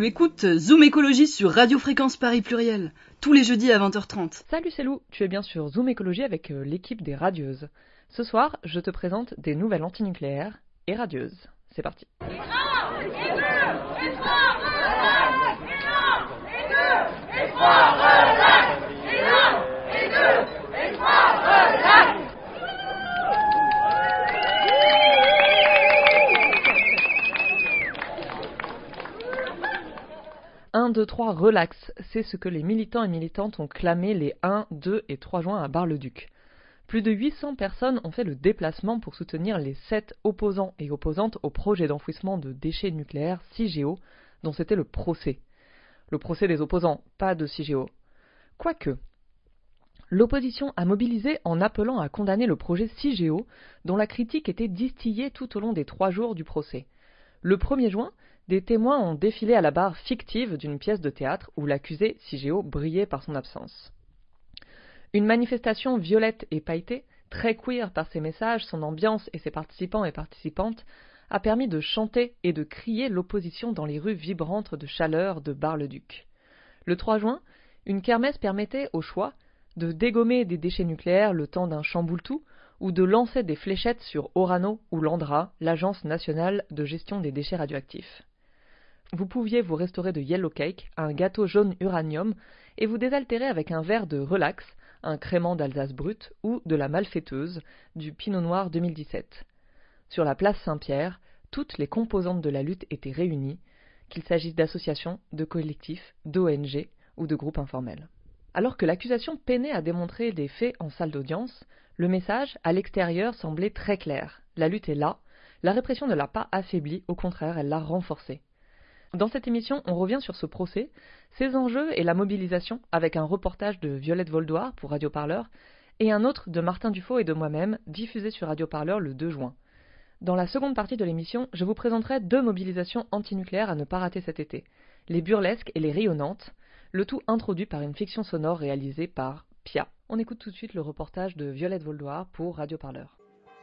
Tu écoutes Zoom Écologie sur Radio Fréquence Paris Pluriel, tous les jeudis à 20h30. Salut, c'est Lou, tu es bien sur Zoom Écologie avec l'équipe des radieuses. Ce soir, je te présente des nouvelles antinucléaires et radieuses. C'est parti. 1, 2, 3, relax, c'est ce que les militants et militantes ont clamé les 1, 2 et 3 juin à Bar-le-Duc. Plus de 800 personnes ont fait le déplacement pour soutenir les 7 opposants et opposantes au projet d'enfouissement de déchets nucléaires CIGEO, dont c'était le procès. Le procès des opposants, pas de CIGEO. Quoique, l'opposition a mobilisé en appelant à condamner le projet CIGEO, dont la critique était distillée tout au long des 3 jours du procès. Le 1er juin, des témoins ont défilé à la barre fictive d'une pièce de théâtre où l'accusé CIGEO brillait par son absence. Une manifestation violette et pailletée, très queer par ses messages, son ambiance et ses participants et participantes, a permis de chanter et de crier l'opposition dans les rues vibrantes de chaleur de Bar-le-Duc. Le 3 juin, une kermesse permettait au choix de dégommer des déchets nucléaires le temps d'un chamboule-tout ou de lancer des fléchettes sur Orano ou l'ANDRA, l'Agence nationale de gestion des déchets radioactifs. Vous pouviez vous restaurer de yellow cake, un gâteau jaune uranium, et vous désaltérer avec un verre de relax, un crément d'Alsace brut ou de la malfaiteuse, du Pinot Noir 2017. Sur la place Saint-Pierre, toutes les composantes de la lutte étaient réunies, qu'il s'agisse d'associations, de collectifs, d'ONG ou de groupes informels. Alors que l'accusation peinait à démontrer des faits en salle d'audience, le message, à l'extérieur, semblait très clair. La lutte est là, la répression ne l'a pas affaiblie, au contraire, elle l'a renforcée. Dans cette émission, on revient sur ce procès, ses enjeux et la mobilisation, avec un reportage de Violette Voldoir pour Radio Parleur et un autre de Martin Dufaux et de moi-même, diffusé sur Radio Parleur le 2 juin. Dans la seconde partie de l'émission, je vous présenterai 2 mobilisations antinucléaires à ne pas rater cet été, les burlesques et les rayonnantes, le tout introduit par une fiction sonore réalisée par Pia. On écoute tout de suite le reportage de Violette Voldoir pour Radio Parleur.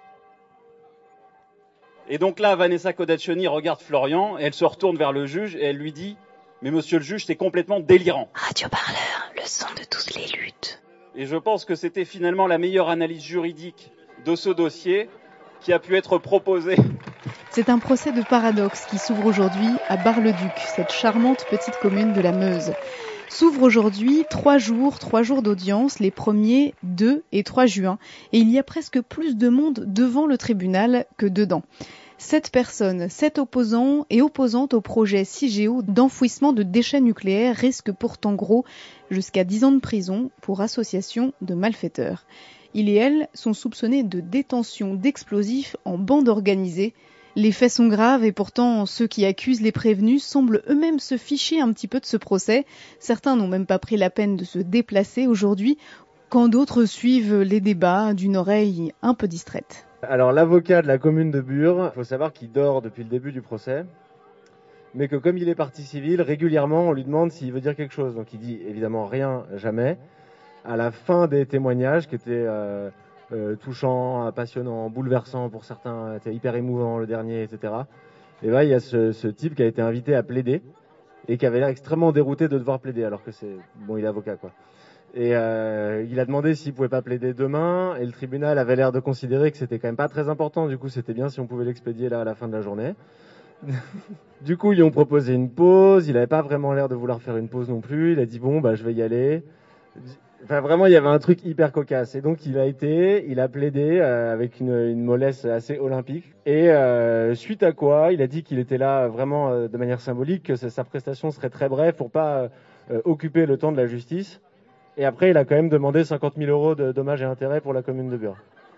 Et donc là, Vanessa Codaccioni regarde Florian, et elle se retourne vers le juge, et elle lui dit « Mais monsieur le juge, c'est complètement délirant !» Radio Parleur, le son de toutes les luttes. Et je pense que c'était finalement la meilleure analyse juridique de ce dossier qui a pu être proposée. C'est un procès de paradoxe qui s'ouvre aujourd'hui à Bar-le-Duc, cette charmante petite commune de la Meuse. S'ouvrent aujourd'hui 3 jours d'audience, les 1er, 2 et 3 juin. Et il y a presque plus de monde devant le tribunal que dedans. 7 personnes, 7 opposants et opposantes au projet CIGEO d'enfouissement de déchets nucléaires risquent pourtant gros jusqu'à 10 ans de prison pour association de malfaiteurs. Ils et elles sont soupçonnés de détention d'explosifs en bande organisée. Les faits sont graves et pourtant ceux qui accusent les prévenus semblent eux-mêmes se ficher un petit peu de ce procès. Certains n'ont même pas pris la peine de se déplacer aujourd'hui, quand d'autres suivent les débats d'une oreille un peu distraite. Alors l'avocat de la commune de Bure, il faut savoir qu'il dort depuis le début du procès, mais que comme il est partie civile, régulièrement on lui demande s'il veut dire quelque chose. Donc il dit évidemment rien, jamais. À la fin des témoignages qui étaient touchant, passionnant, bouleversant pour certains, était hyper émouvant le dernier, etc. Et là, il y a ce type qui a été invité à plaider et qui avait l'air extrêmement dérouté de devoir plaider, alors que il est avocat, quoi. Et il a demandé s'il pouvait pas plaider demain, et le tribunal avait l'air de considérer que c'était quand même pas très important. Du coup, c'était bien si on pouvait l'expédier là à la fin de la journée. Du coup, ils lui ont proposé une pause. Il avait pas vraiment l'air de vouloir faire une pause non plus. Il a dit je vais y aller. Enfin, vraiment, il y avait un truc hyper cocasse. Et donc, il a plaidé avec une mollesse assez olympique. Et suite à quoi, il a dit qu'il était là vraiment de manière symbolique, que sa prestation serait très brève pour pas occuper le temps de la justice. Et après, il a quand même demandé 50 000 € de dommages et intérêts pour la commune de Bure.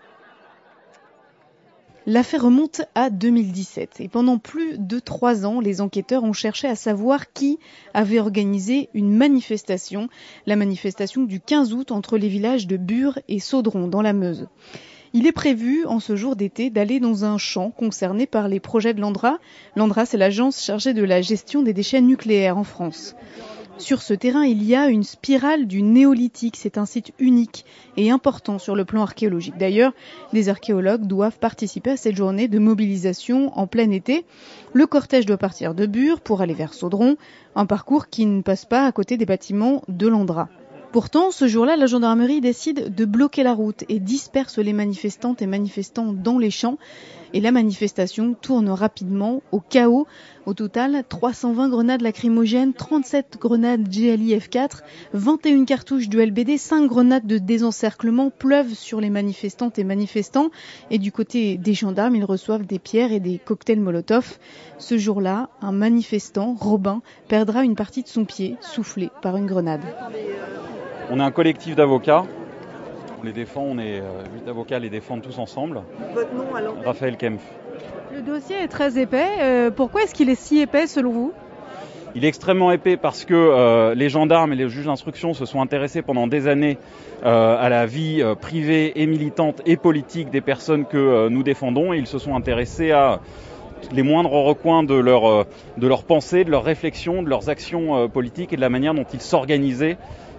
L'affaire remonte à 2017 et pendant plus de 3 ans, les enquêteurs ont cherché à savoir qui avait organisé une manifestation, la manifestation du 15 août entre les villages de Bure et Saudron dans la Meuse. Il est prévu, en ce jour d'été, d'aller dans un champ concerné par les projets de l'ANDRA. L'ANDRA, c'est l'agence chargée de la gestion des déchets nucléaires en France. Sur ce terrain, il y a une spirale du néolithique. C'est un site unique et important sur le plan archéologique. D'ailleurs, des archéologues doivent participer à cette journée de mobilisation en plein été. Le cortège doit partir de Bure pour aller vers Saudron, un parcours qui ne passe pas à côté des bâtiments de l'Andra. Pourtant, ce jour-là, la gendarmerie décide de bloquer la route et disperse les manifestantes et manifestants dans les champs. Et la manifestation tourne rapidement au chaos. Au total, 320 grenades lacrymogènes, 37 grenades GLI F4, 21 cartouches de LBD, 5 grenades de désencerclement pleuvent sur les manifestantes et manifestants. Et du côté des gendarmes, ils reçoivent des pierres et des cocktails Molotov. Ce jour-là, un manifestant, Robin, perdra une partie de son pied, soufflé par une grenade. On est un collectif d'avocats. On les défend, on est 8 avocats à les défendre tous ensemble. Votre nom alors ? Raphaël Kempf. Le dossier est très épais. Pourquoi est-ce qu'il est si épais selon vous ? Il est extrêmement épais parce que les gendarmes et les juges d'instruction se sont intéressés pendant des années à la vie privée et militante et politique des personnes que nous défendons. Et ils se sont intéressés à les moindres recoins de leur pensée, de leurs réflexions, de leurs actions politiques et de la manière dont ils s'organisaient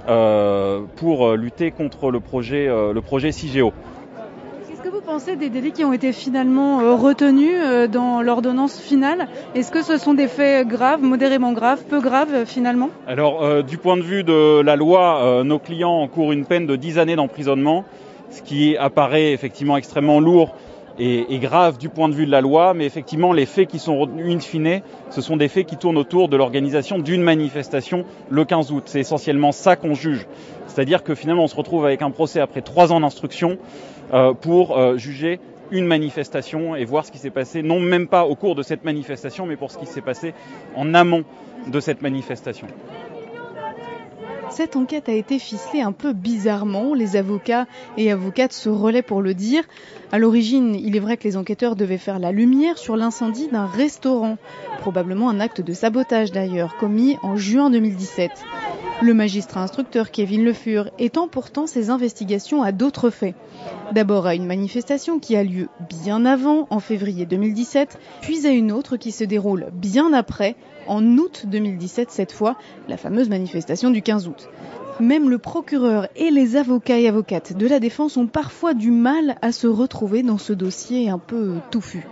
pour lutter contre le projet CIGEO. Qu'est-ce que vous pensez des délits qui ont été finalement retenus dans l'ordonnance finale ? Est-ce que ce sont des faits graves, modérément graves, peu graves finalement ? Alors, du point de vue de la loi, nos clients encourent une peine de 10 années d'emprisonnement, ce qui apparaît effectivement extrêmement lourd et grave du point de vue de la loi, mais effectivement les faits qui sont retenus in fine, ce sont des faits qui tournent autour de l'organisation d'une manifestation le 15 août. C'est essentiellement ça qu'on juge. C'est-à-dire que finalement on se retrouve avec un procès après 3 ans d'instruction pour juger une manifestation et voir ce qui s'est passé, non même pas au cours de cette manifestation, mais pour ce qui s'est passé en amont de cette manifestation. Cette enquête a été ficelée un peu bizarrement. Les avocats et avocates se relaient pour le dire. À l'origine, il est vrai que les enquêteurs devaient faire la lumière sur l'incendie d'un restaurant. Probablement un acte de sabotage d'ailleurs, commis en juin 2017. Le magistrat instructeur Kevin Le Fur étend pourtant ses investigations à d'autres faits. D'abord à une manifestation qui a lieu bien avant, en février 2017, puis à une autre qui se déroule bien après, en août 2017 cette fois, la fameuse manifestation du 15 août. Même le procureur et les avocats et avocates de la défense ont parfois du mal à se retrouver dans ce dossier un peu touffu.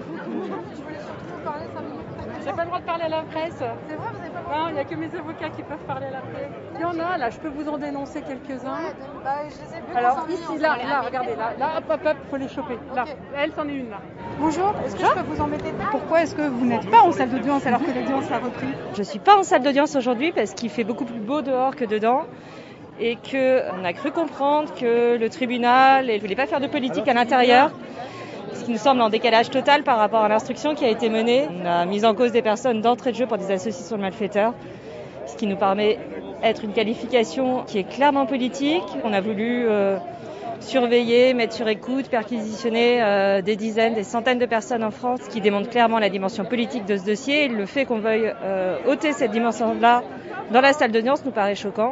J'ai pas le droit de parler à la presse. C'est vrai, vous n'avez pas le droit. Non, il n'y a que mes avocats qui peuvent parler à la presse. Il y en a, là, je peux vous en dénoncer quelques-uns. Je les ai vus. Alors, ici, là, regardez, là, hop, faut les choper. Là, elle, c'en est une, là. Bonjour, est-ce que je peux vous embêter ? Pourquoi est-ce que vous n'êtes pas en salle d'audience alors que l'audience a repris ? Je suis pas en salle d'audience aujourd'hui parce qu'il fait beaucoup plus beau dehors que dedans. Et qu'on a cru comprendre que le tribunal ne voulait pas faire de politique à l'intérieur. Ce qui nous semble en décalage total par rapport à l'instruction qui a été menée. On a mis en cause des personnes d'entrée de jeu pour des associations de malfaiteurs, ce qui nous permet d'être une qualification qui est clairement politique. On a voulu surveiller, mettre sur écoute, perquisitionner des dizaines, des centaines de personnes en France, ce qui démontre clairement la dimension politique de ce dossier. Et le fait qu'on veuille ôter cette dimension-là dans la salle d'audience nous paraît choquant.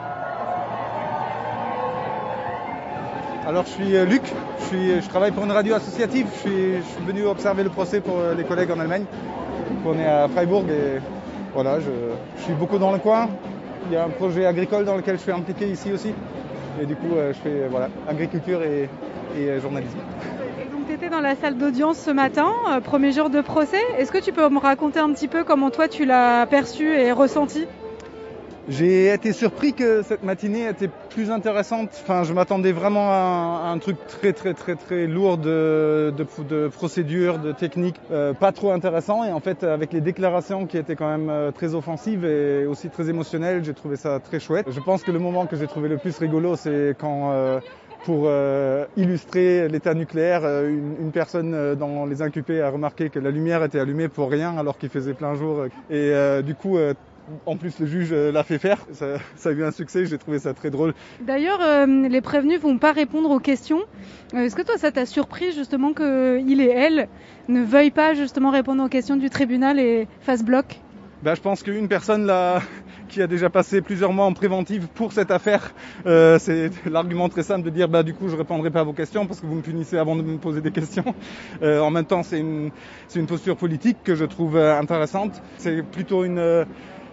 Alors je suis Luc, je travaille pour une radio associative, je suis venu observer le procès pour les collègues en Allemagne. On est à Freiburg et voilà, je suis beaucoup dans le coin. Il y a un projet agricole dans lequel je suis impliqué ici aussi. Et du coup je fais agriculture et journalisme. Et donc tu étais dans la salle d'audience ce matin, premier jour de procès. Est-ce que tu peux me raconter un petit peu comment toi tu l'as perçu et ressenti ? J'ai été surpris que cette matinée était plus intéressante. Enfin, je m'attendais vraiment à un truc très lourd de procédures, de techniques, pas trop intéressant. Et en fait, avec les déclarations qui étaient quand même très offensives et aussi très émotionnelles, j'ai trouvé ça très chouette. Je pense que le moment que j'ai trouvé le plus rigolo, c'est quand pour illustrer l'état nucléaire, une personne dans les inculpés a remarqué que la lumière était allumée pour rien alors qu'il faisait plein jour. Et du coup, en plus, le juge l'a fait faire. Ça a eu un succès, j'ai trouvé ça très drôle. D'ailleurs, les prévenus vont pas répondre aux questions. Est-ce que toi, ça t'a surpris justement qu'il et elle ne veuillent pas justement répondre aux questions du tribunal et fassent bloc ? Je pense qu'une personne là, qui a déjà passé plusieurs mois en préventive pour cette affaire, c'est l'argument très simple de dire du coup je répondrai pas à vos questions parce que vous me punissez avant de me poser des questions. En même temps, c'est une posture politique que je trouve intéressante. C'est plutôt une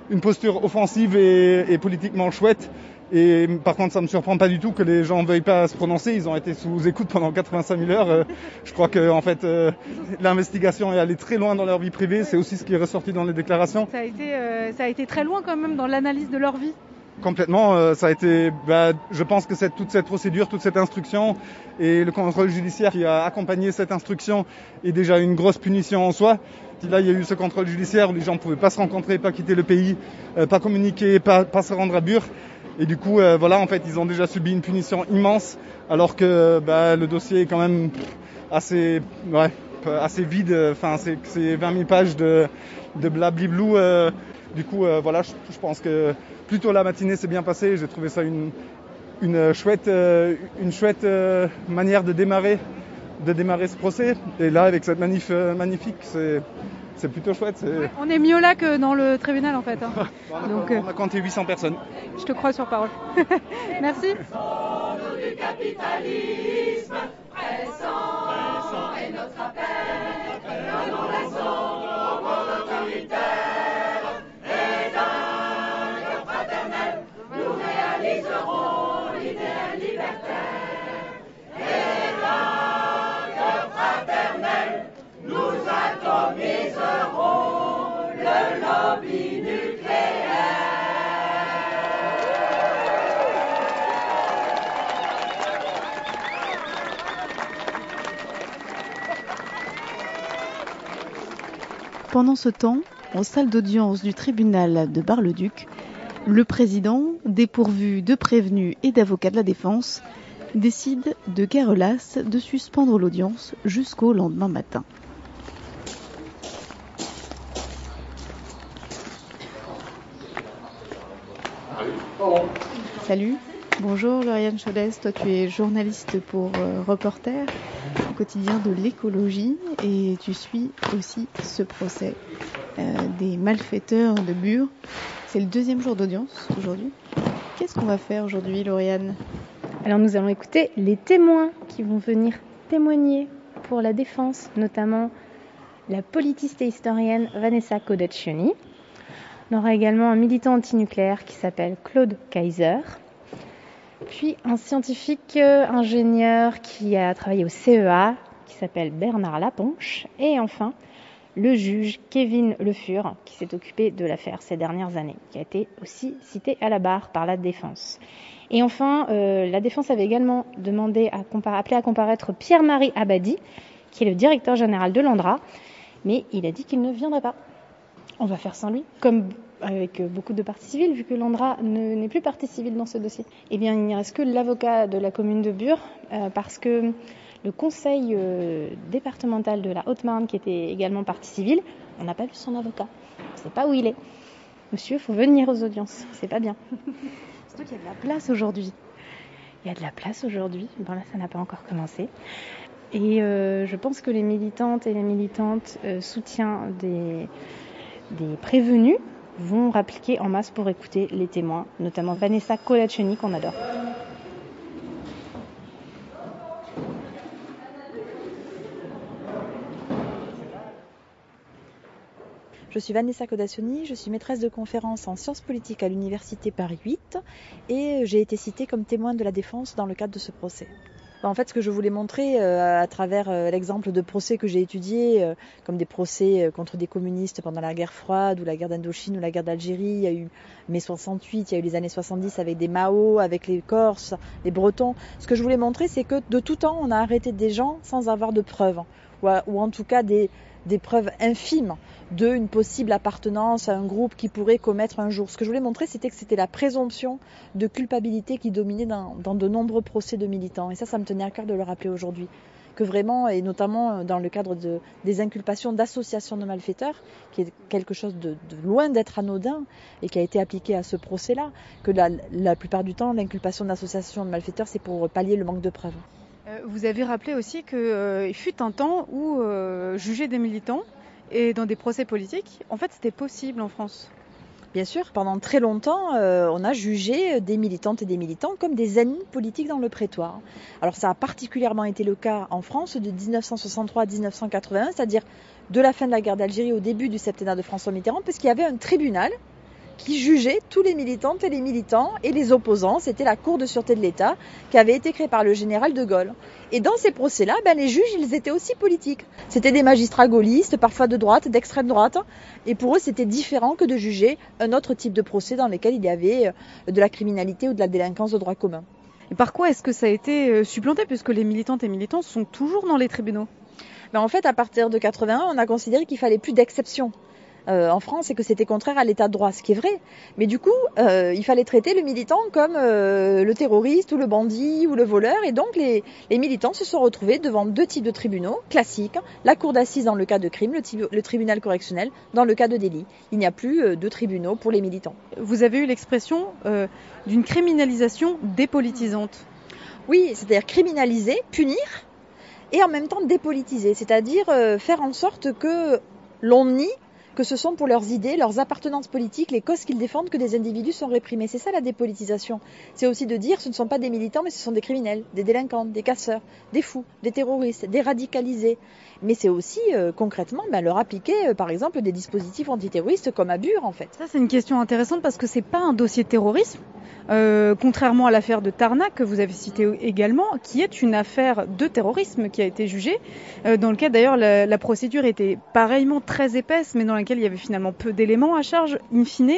une posture offensive et politiquement chouette. Et par contre, ça me surprend pas du tout que les gens veuillent pas se prononcer. Ils ont été sous écoute pendant 85 000 heures. Je crois que en fait, l'investigation est allée très loin dans leur vie privée. C'est aussi ce qui est ressorti dans les déclarations. Ça a été très loin quand même dans l'analyse de leur vie. Complètement, ça a été. Je pense que toute cette procédure, toute cette instruction et le contrôle judiciaire qui a accompagné cette instruction est déjà une grosse punition en soi. Là, il y a eu ce contrôle judiciaire où les gens ne pouvaient pas se rencontrer, pas quitter le pays, pas communiquer, pas se rendre à Bure. Et du coup, voilà, en fait, ils ont déjà subi une punition immense, alors que le dossier est quand même assez vide. Enfin, c'est 20 000 pages de blabli-blou. Du coup, voilà, je pense que plutôt la matinée s'est bien passée. J'ai trouvé ça une chouette manière de démarrer ce procès. Et là, avec cette manif magnifique, c'est plutôt chouette. Ouais, on est mieux là que dans le tribunal en fait. Hein. Donc, on a compté 800 personnes. Je te crois sur parole. Merci. Du capitalisme, pressant est notre appel. Donnons raison au monde autoritaire et d'un cœur fraternel, nous réaliserons l'idéal libertaire. Et d'un cœur fraternel, nous atomiserons le lobby nucléaire. Pendant ce temps, en salle d'audience du tribunal de Bar-le-Duc, le président, dépourvu de prévenus et d'avocats de la défense, décide de guerre lasse de suspendre l'audience jusqu'au lendemain matin. Salut, bonjour Lauriane Chaudès, toi tu es journaliste pour Reporter, au quotidien de l'écologie, et tu suis aussi ce procès des malfaiteurs de Bure. C'est le deuxième jour d'audience aujourd'hui. Qu'est-ce qu'on va faire aujourd'hui, Lauriane ? Alors nous allons écouter les témoins qui vont venir témoigner pour la défense, notamment la politiste et historienne Vanessa Codaccioni. On aura également un militant antinucléaire qui s'appelle Claude Kaiser, puis un scientifique ingénieur qui a travaillé au CEA qui s'appelle Bernard Laponche, et enfin le juge Kevin Le Fur qui s'est occupé de l'affaire ces dernières années, qui a été aussi cité à la barre par la défense. Et enfin, la défense avait également demandé appelé à comparaître Pierre-Marie Abadi, qui est le directeur général de l'ANDRA, mais il a dit qu'il ne viendrait pas. On va faire sans lui, comme avec beaucoup de parties civiles, vu que l'ANDRA n'est plus partie civile dans ce dossier. Eh bien, il n'y reste que l'avocat de la commune de Bure, parce que le conseil départemental de la Haute-Marne, qui était également partie civile, on n'a pas vu son avocat. On ne sait pas où il est. Monsieur, il faut venir aux audiences, c'est pas bien. Surtout qu'il y a de la place aujourd'hui. Il y a de la place aujourd'hui. Bon là, ça n'a pas encore commencé. Et je pense que les militantes et les militantes soutiens des prévenus vont rappliquer en masse pour écouter les témoins, notamment Vanessa Codaccioni qu'on adore. Je suis Vanessa Codaccioni, je suis maîtresse de conférences en sciences politiques à l'université Paris 8 et j'ai été citée comme témoin de la défense dans le cadre de ce procès. En fait, ce que je voulais montrer à travers l'exemple de procès que j'ai étudié, comme des procès contre des communistes pendant la guerre froide ou la guerre d'Indochine ou la guerre d'Algérie, il y a eu mai 68, il y a eu les années 70 avec des Mao, avec les Corses, les Bretons. Ce que je voulais montrer, c'est que de tout temps, on a arrêté des gens sans avoir de preuves, ou en tout cas des preuves infimes d'une possible appartenance à un groupe qui pourrait commettre un jour. Ce que je voulais montrer, c'était que c'était la présomption de culpabilité qui dominait dans de nombreux procès de militants. Et ça me tenait à cœur de le rappeler aujourd'hui. Que vraiment, et notamment dans le cadre des inculpations d'associations de malfaiteurs, qui est quelque chose de loin d'être anodin et qui a été appliqué à ce procès-là, que la plupart du temps, l'inculpation d'associations de malfaiteurs, c'est pour pallier le manque de preuves. Vous avez rappelé aussi qu'il fut un temps où juger des militants et dans des procès politiques, en fait, c'était possible en France. Bien sûr, pendant très longtemps, on a jugé des militantes et des militants comme des ennemis politiques dans le prétoire. Alors ça a particulièrement été le cas en France de 1963 à 1981, c'est-à-dire de la fin de la guerre d'Algérie au début du septennat de François Mitterrand, puisqu'il y avait un tribunal qui jugeait tous les militantes et les militants et les opposants. C'était la Cour de sûreté de l'État qui avait été créée par le général de Gaulle. Et dans ces procès-là, les juges, ils étaient aussi politiques. C'était des magistrats gaullistes, parfois de droite, d'extrême droite. Et pour eux, c'était différent que de juger un autre type de procès dans lesquels il y avait de la criminalité ou de la délinquance de droit commun. Et par quoi est-ce que ça a été supplanté, puisque les militantes et militants sont toujours dans les tribunaux ? En fait, à partir de 81, on a considéré qu'il fallait plus d'exceptions. En France, et que c'était contraire à l'état de droit, ce qui est vrai. Mais du coup, il fallait traiter le militant comme le terroriste ou le bandit ou le voleur. Et donc, les militants se sont retrouvés devant deux types de tribunaux classiques. La cour d'assises dans le cas de crime, le tribunal correctionnel dans le cas de délit. Il n'y a plus de tribunaux pour les militants. Vous avez eu l'expression d'une criminalisation dépolitisante. Oui, c'est-à-dire criminaliser, punir, et en même temps dépolitiser. C'est-à-dire faire en sorte que l'on nie que ce sont pour leurs idées, leurs appartenances politiques, les causes qu'ils défendent que des individus sont réprimés. C'est ça la dépolitisation. C'est aussi de dire ce ne sont pas des militants, mais ce sont des criminels, des délinquants, des casseurs, des fous, des terroristes, des radicalisés. Mais c'est aussi concrètement leur appliquer par exemple des dispositifs antiterroristes comme à Bure en fait. Ça c'est une question intéressante parce que c'est pas un dossier de terrorisme, contrairement à l'affaire de Tarnac que vous avez citée également, qui est une affaire de terrorisme qui a été jugée, dans lequel d'ailleurs la procédure était pareillement très épaisse mais dans laquelle il y avait finalement peu d'éléments à charge in fine.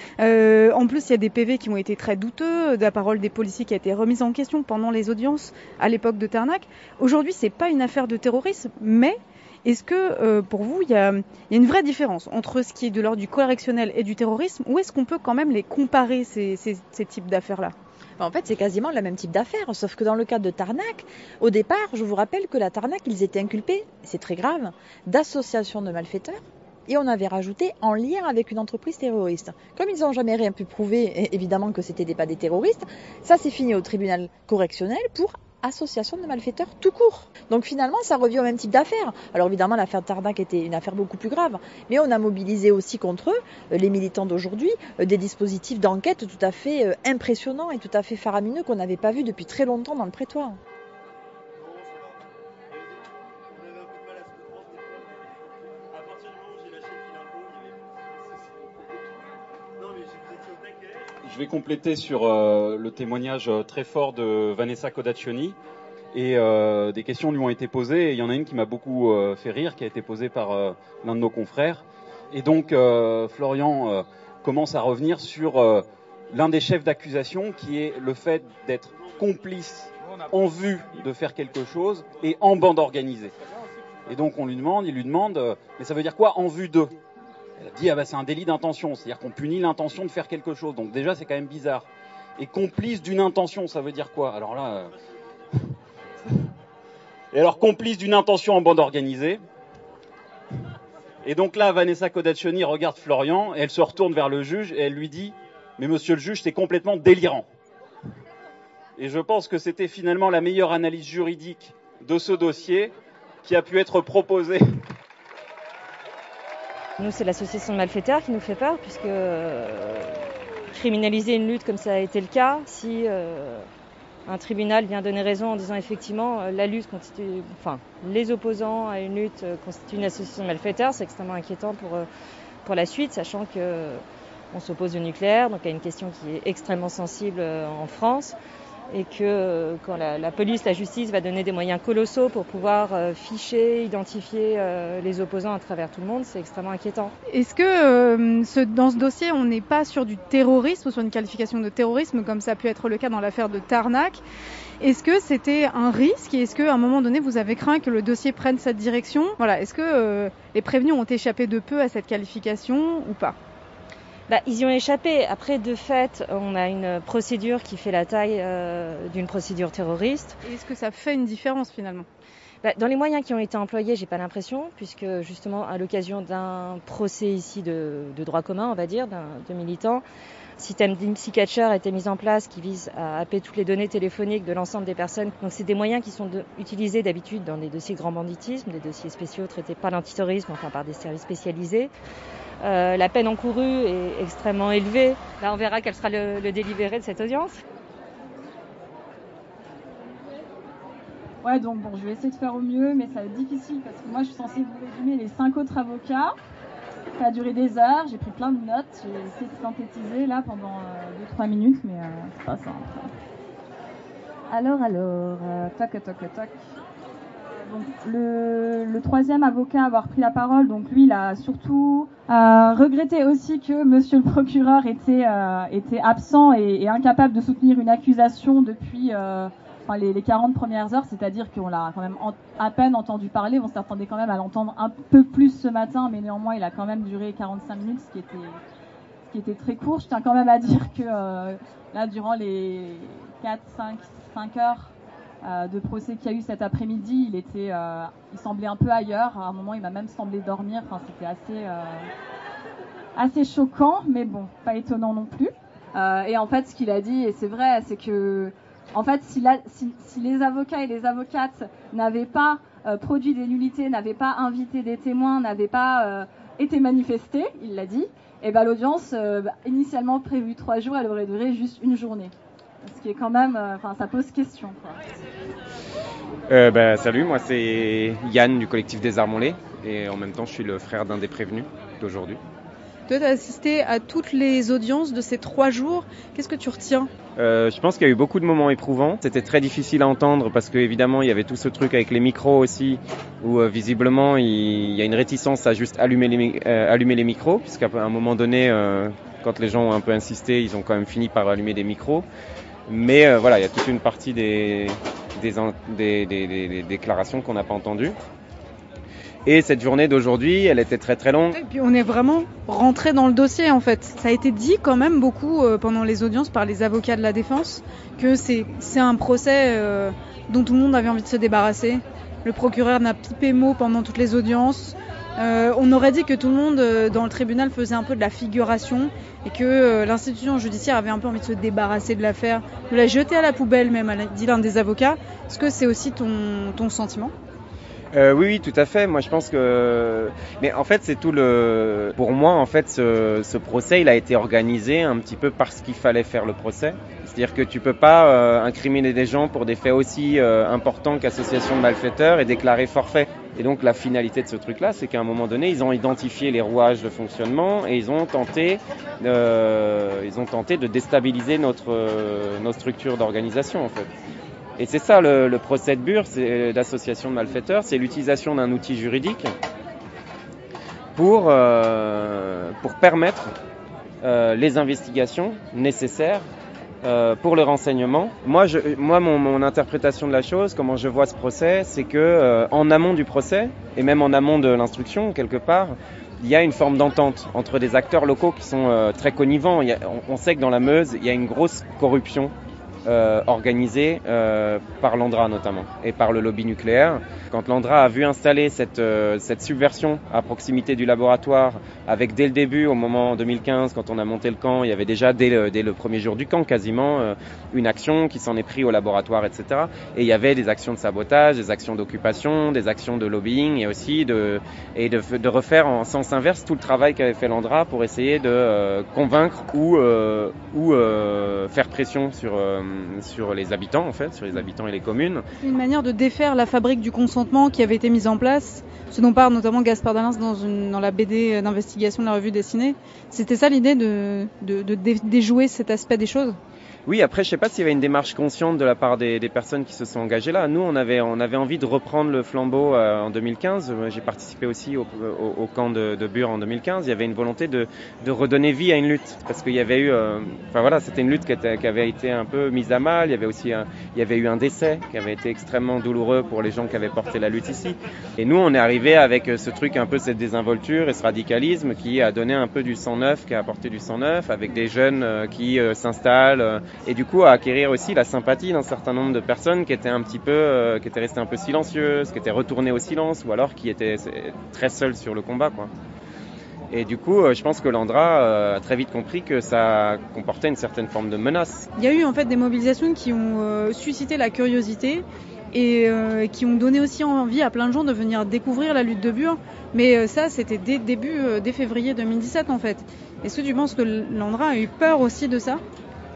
En plus il y a des PV qui ont été très douteux, la parole des policiers qui a été remise en question pendant les audiences à l'époque de Tarnac. Aujourd'hui c'est pas une affaire de terrorisme, mais est-ce que pour vous il y a une vraie différence entre ce qui est de l'ordre du correctionnel et du terrorisme, ou est-ce qu'on peut quand même les comparer ces types d'affaires-là ? En fait, c'est quasiment le même type d'affaire, sauf que dans le cas de Tarnac, au départ, je vous rappelle que la Tarnac, ils étaient inculpés, c'est très grave, d'association de malfaiteurs, et on avait rajouté en lien avec une entreprise terroriste. Comme ils n'ont jamais rien pu prouver, évidemment que c'était pas des terroristes, ça s'est fini au tribunal correctionnel pour association de malfaiteurs tout court. Donc finalement, ça revient au même type d'affaire. Alors évidemment, l'affaire de Tarnac était une affaire beaucoup plus grave, mais on a mobilisé aussi contre eux, les militants d'aujourd'hui, des dispositifs d'enquête tout à fait impressionnants et tout à fait faramineux qu'on n'avait pas vus depuis très longtemps dans le prétoire. Je vais compléter sur le témoignage très fort de Vanessa Codaccioni, et des questions lui ont été posées, et il y en a une qui m'a beaucoup fait rire, qui a été posée par l'un de nos confrères. Et donc Florian commence à revenir sur l'un des chefs d'accusation, qui est le fait d'être complice en vue de faire quelque chose et en bande organisée. Et donc il lui demande mais ça veut dire quoi en vue de ? Elle dit c'est un délit d'intention, c'est-à-dire qu'on punit l'intention de faire quelque chose. Donc déjà c'est quand même bizarre. Et complice d'une intention, ça veut dire quoi ? Alors là, et alors complice d'une intention en bande organisée. Et donc là, Vanessa Codaccioni regarde Florian et elle se retourne vers le juge et elle lui dit mais monsieur le juge, c'est complètement délirant. Et je pense que c'était finalement la meilleure analyse juridique de ce dossier qui a pu être proposée. Nous, c'est l'association de malfaiteurs qui nous fait peur, puisque criminaliser une lutte comme ça a été le cas, si un tribunal vient donner raison en disant effectivement la lutte constitue, les opposants à une lutte constituent une association de malfaiteurs, c'est extrêmement inquiétant pour la suite, sachant qu'on s'oppose au nucléaire, donc à une question qui est extrêmement sensible en France. Et que quand la police, la justice va donner des moyens colossaux pour pouvoir ficher, identifier les opposants à travers tout le monde, c'est extrêmement inquiétant. Est-ce que dans ce dossier, on n'est pas sur du terrorisme ou sur une qualification de terrorisme, comme ça a pu être le cas dans l'affaire de Tarnac ? Est-ce que c'était un risque et est-ce qu'à un moment donné, vous avez craint que le dossier prenne cette direction ? Voilà, est-ce que les prévenus ont échappé de peu à cette qualification ou pas ? Ils y ont échappé. Après, de fait, on a une procédure qui fait la taille d'une procédure terroriste. Et est-ce que ça fait une différence finalement ? Dans les moyens qui ont été employés, j'ai pas l'impression, puisque justement, à l'occasion d'un procès ici de droit commun, on va dire, de militants, un système d'IMSI Catcher a été mis en place qui vise à happer toutes les données téléphoniques de l'ensemble des personnes. Donc c'est des moyens qui sont utilisés d'habitude dans des dossiers grand banditisme, des dossiers spéciaux traités par l'antiterrorisme, par des services spécialisés. La peine encourue est extrêmement élevée. Là, on verra quel sera le délibéré de cette audience. Ouais, donc je vais essayer de faire au mieux, mais ça va être difficile parce que moi, je suis censée vous résumer les 5 autres avocats. Ça a duré des heures, j'ai pris plein de notes, j'ai essayé de synthétiser là pendant 2-3 minutes, mais c'est pas simple. Alors, tac. Donc, le troisième avocat à avoir pris la parole, donc lui, il a surtout regretté aussi que monsieur le procureur était absent et incapable de soutenir une accusation depuis les 40 premières heures, c'est-à-dire qu'on l'a quand même à peine entendu parler. On s'attendait quand même à l'entendre un peu plus ce matin, mais néanmoins, il a quand même duré 45 minutes, ce qui était très court. Je tiens quand même à dire que là, durant les 5 heures de procès qu'il y a eu cet après-midi, il semblait un peu ailleurs. À un moment, il m'a même semblé dormir. Enfin, c'était assez choquant, mais bon, pas étonnant non plus. Et en fait, ce qu'il a dit, et c'est vrai, c'est que en fait, si les avocats et les avocates n'avaient pas produit des nullités, n'avaient pas invité des témoins, n'avaient pas été manifestés, il l'a dit, et ben l'audience initialement prévue 3 jours, elle aurait duré juste 1 journée. Ce qui est quand même, ça pose question, quoi. Salut, moi c'est Yann du collectif des Armonlés et en même temps je suis le frère d'un des prévenus d'aujourd'hui. Toi, tu as assisté à toutes les audiences de ces 3 jours. Qu'est-ce que tu retiens ? Je pense qu'il y a eu beaucoup de moments éprouvants. C'était très difficile à entendre parce qu'évidemment, il y avait tout ce truc avec les micros aussi, où visiblement, il y a une réticence à juste allumer les micros, puisqu'à un moment donné, quand les gens ont un peu insisté, ils ont quand même fini par allumer des micros. Mais voilà, il y a toute une partie des déclarations qu'on n'a pas entendues. Et cette journée d'aujourd'hui, elle était très très longue. Et puis on est vraiment rentré dans le dossier en fait. Ça a été dit quand même beaucoup pendant les audiences par les avocats de la défense que c'est un procès dont tout le monde avait envie de se débarrasser. Le procureur n'a pipé mot pendant toutes les audiences. On aurait dit que tout le monde dans le tribunal faisait un peu de la figuration et que l'institution judiciaire avait un peu envie de se débarrasser de l'affaire, de la jeter à la poubelle même, a dit l'un des avocats. Est-ce que c'est aussi ton sentiment ? Oui, tout à fait. Moi, je pense que... Mais en fait, c'est tout le... Pour moi, en fait, ce procès, il a été organisé un petit peu parce qu'il fallait faire le procès. C'est-à-dire que tu peux pas incriminer des gens pour des faits aussi importants qu'association de malfaiteurs et déclarer forfait. Et donc, la finalité de ce truc-là, c'est qu'à un moment donné, ils ont identifié les rouages de fonctionnement et ils ont tenté de déstabiliser nos structures d'organisation, en fait. Et c'est ça le procès de Bure, c'est d'association de malfaiteurs, c'est l'utilisation d'un outil juridique pour permettre les investigations nécessaires pour le renseignement. Moi, mon interprétation de la chose, comment je vois ce procès, c'est que en amont du procès et même en amont de l'instruction quelque part, il y a une forme d'entente entre des acteurs locaux qui sont très connivants. On sait que dans la Meuse, il y a une grosse corruption organisée par l'Andra notamment et par le lobby nucléaire. Quand l'Andra a vu installer cette subversion à proximité du laboratoire, avec dès le début, au moment en 2015, quand on a monté le camp, il y avait déjà dès le premier jour du camp quasiment une action qui s'en est pris au laboratoire, etc. Et il y avait des actions de sabotage, des actions d'occupation, des actions de lobbying et aussi de refaire en sens inverse tout le travail qu'avait fait l'Andra pour essayer de convaincre ou faire pression sur les habitants en fait, sur les habitants et les communes. C'est une manière de défaire la fabrique du consentement qui avait été mise en place, ce dont parle notamment Gaspard Dalens dans la BD d'investigation de la revue Dessinée. C'était ça l'idée de déjouer cet aspect des choses ? Oui, après, je sais pas s'il y avait une démarche consciente de la part des personnes qui se sont engagées là. Nous, on avait envie de reprendre le flambeau en 2015. J'ai participé aussi au camp de Bure en 2015. Il y avait une volonté de redonner vie à une lutte. Parce qu'il y avait eu... c'était une lutte qui avait été un peu mise à mal. Il y avait eu un décès qui avait été extrêmement douloureux pour les gens qui avaient porté la lutte ici. Et nous, on est arrivé avec ce truc, un peu cette désinvolture et ce radicalisme qui a donné un peu du sang neuf, qui a apporté du sang neuf, avec des jeunes qui s'installent... et du coup à acquérir aussi la sympathie d'un certain nombre de personnes qui étaient restées un peu silencieuses, qui étaient retournées au silence ou alors qui étaient très seules sur le combat, quoi. Et du coup, je pense que l'Andra a très vite compris que ça comportait une certaine forme de menace. Il y a eu en fait des mobilisations qui ont suscité la curiosité et qui ont donné aussi envie à plein de gens de venir découvrir la lutte de Bure. Mais ça, c'était dès février 2017 en fait. Est-ce que tu penses que l'Andra a eu peur aussi de ça ?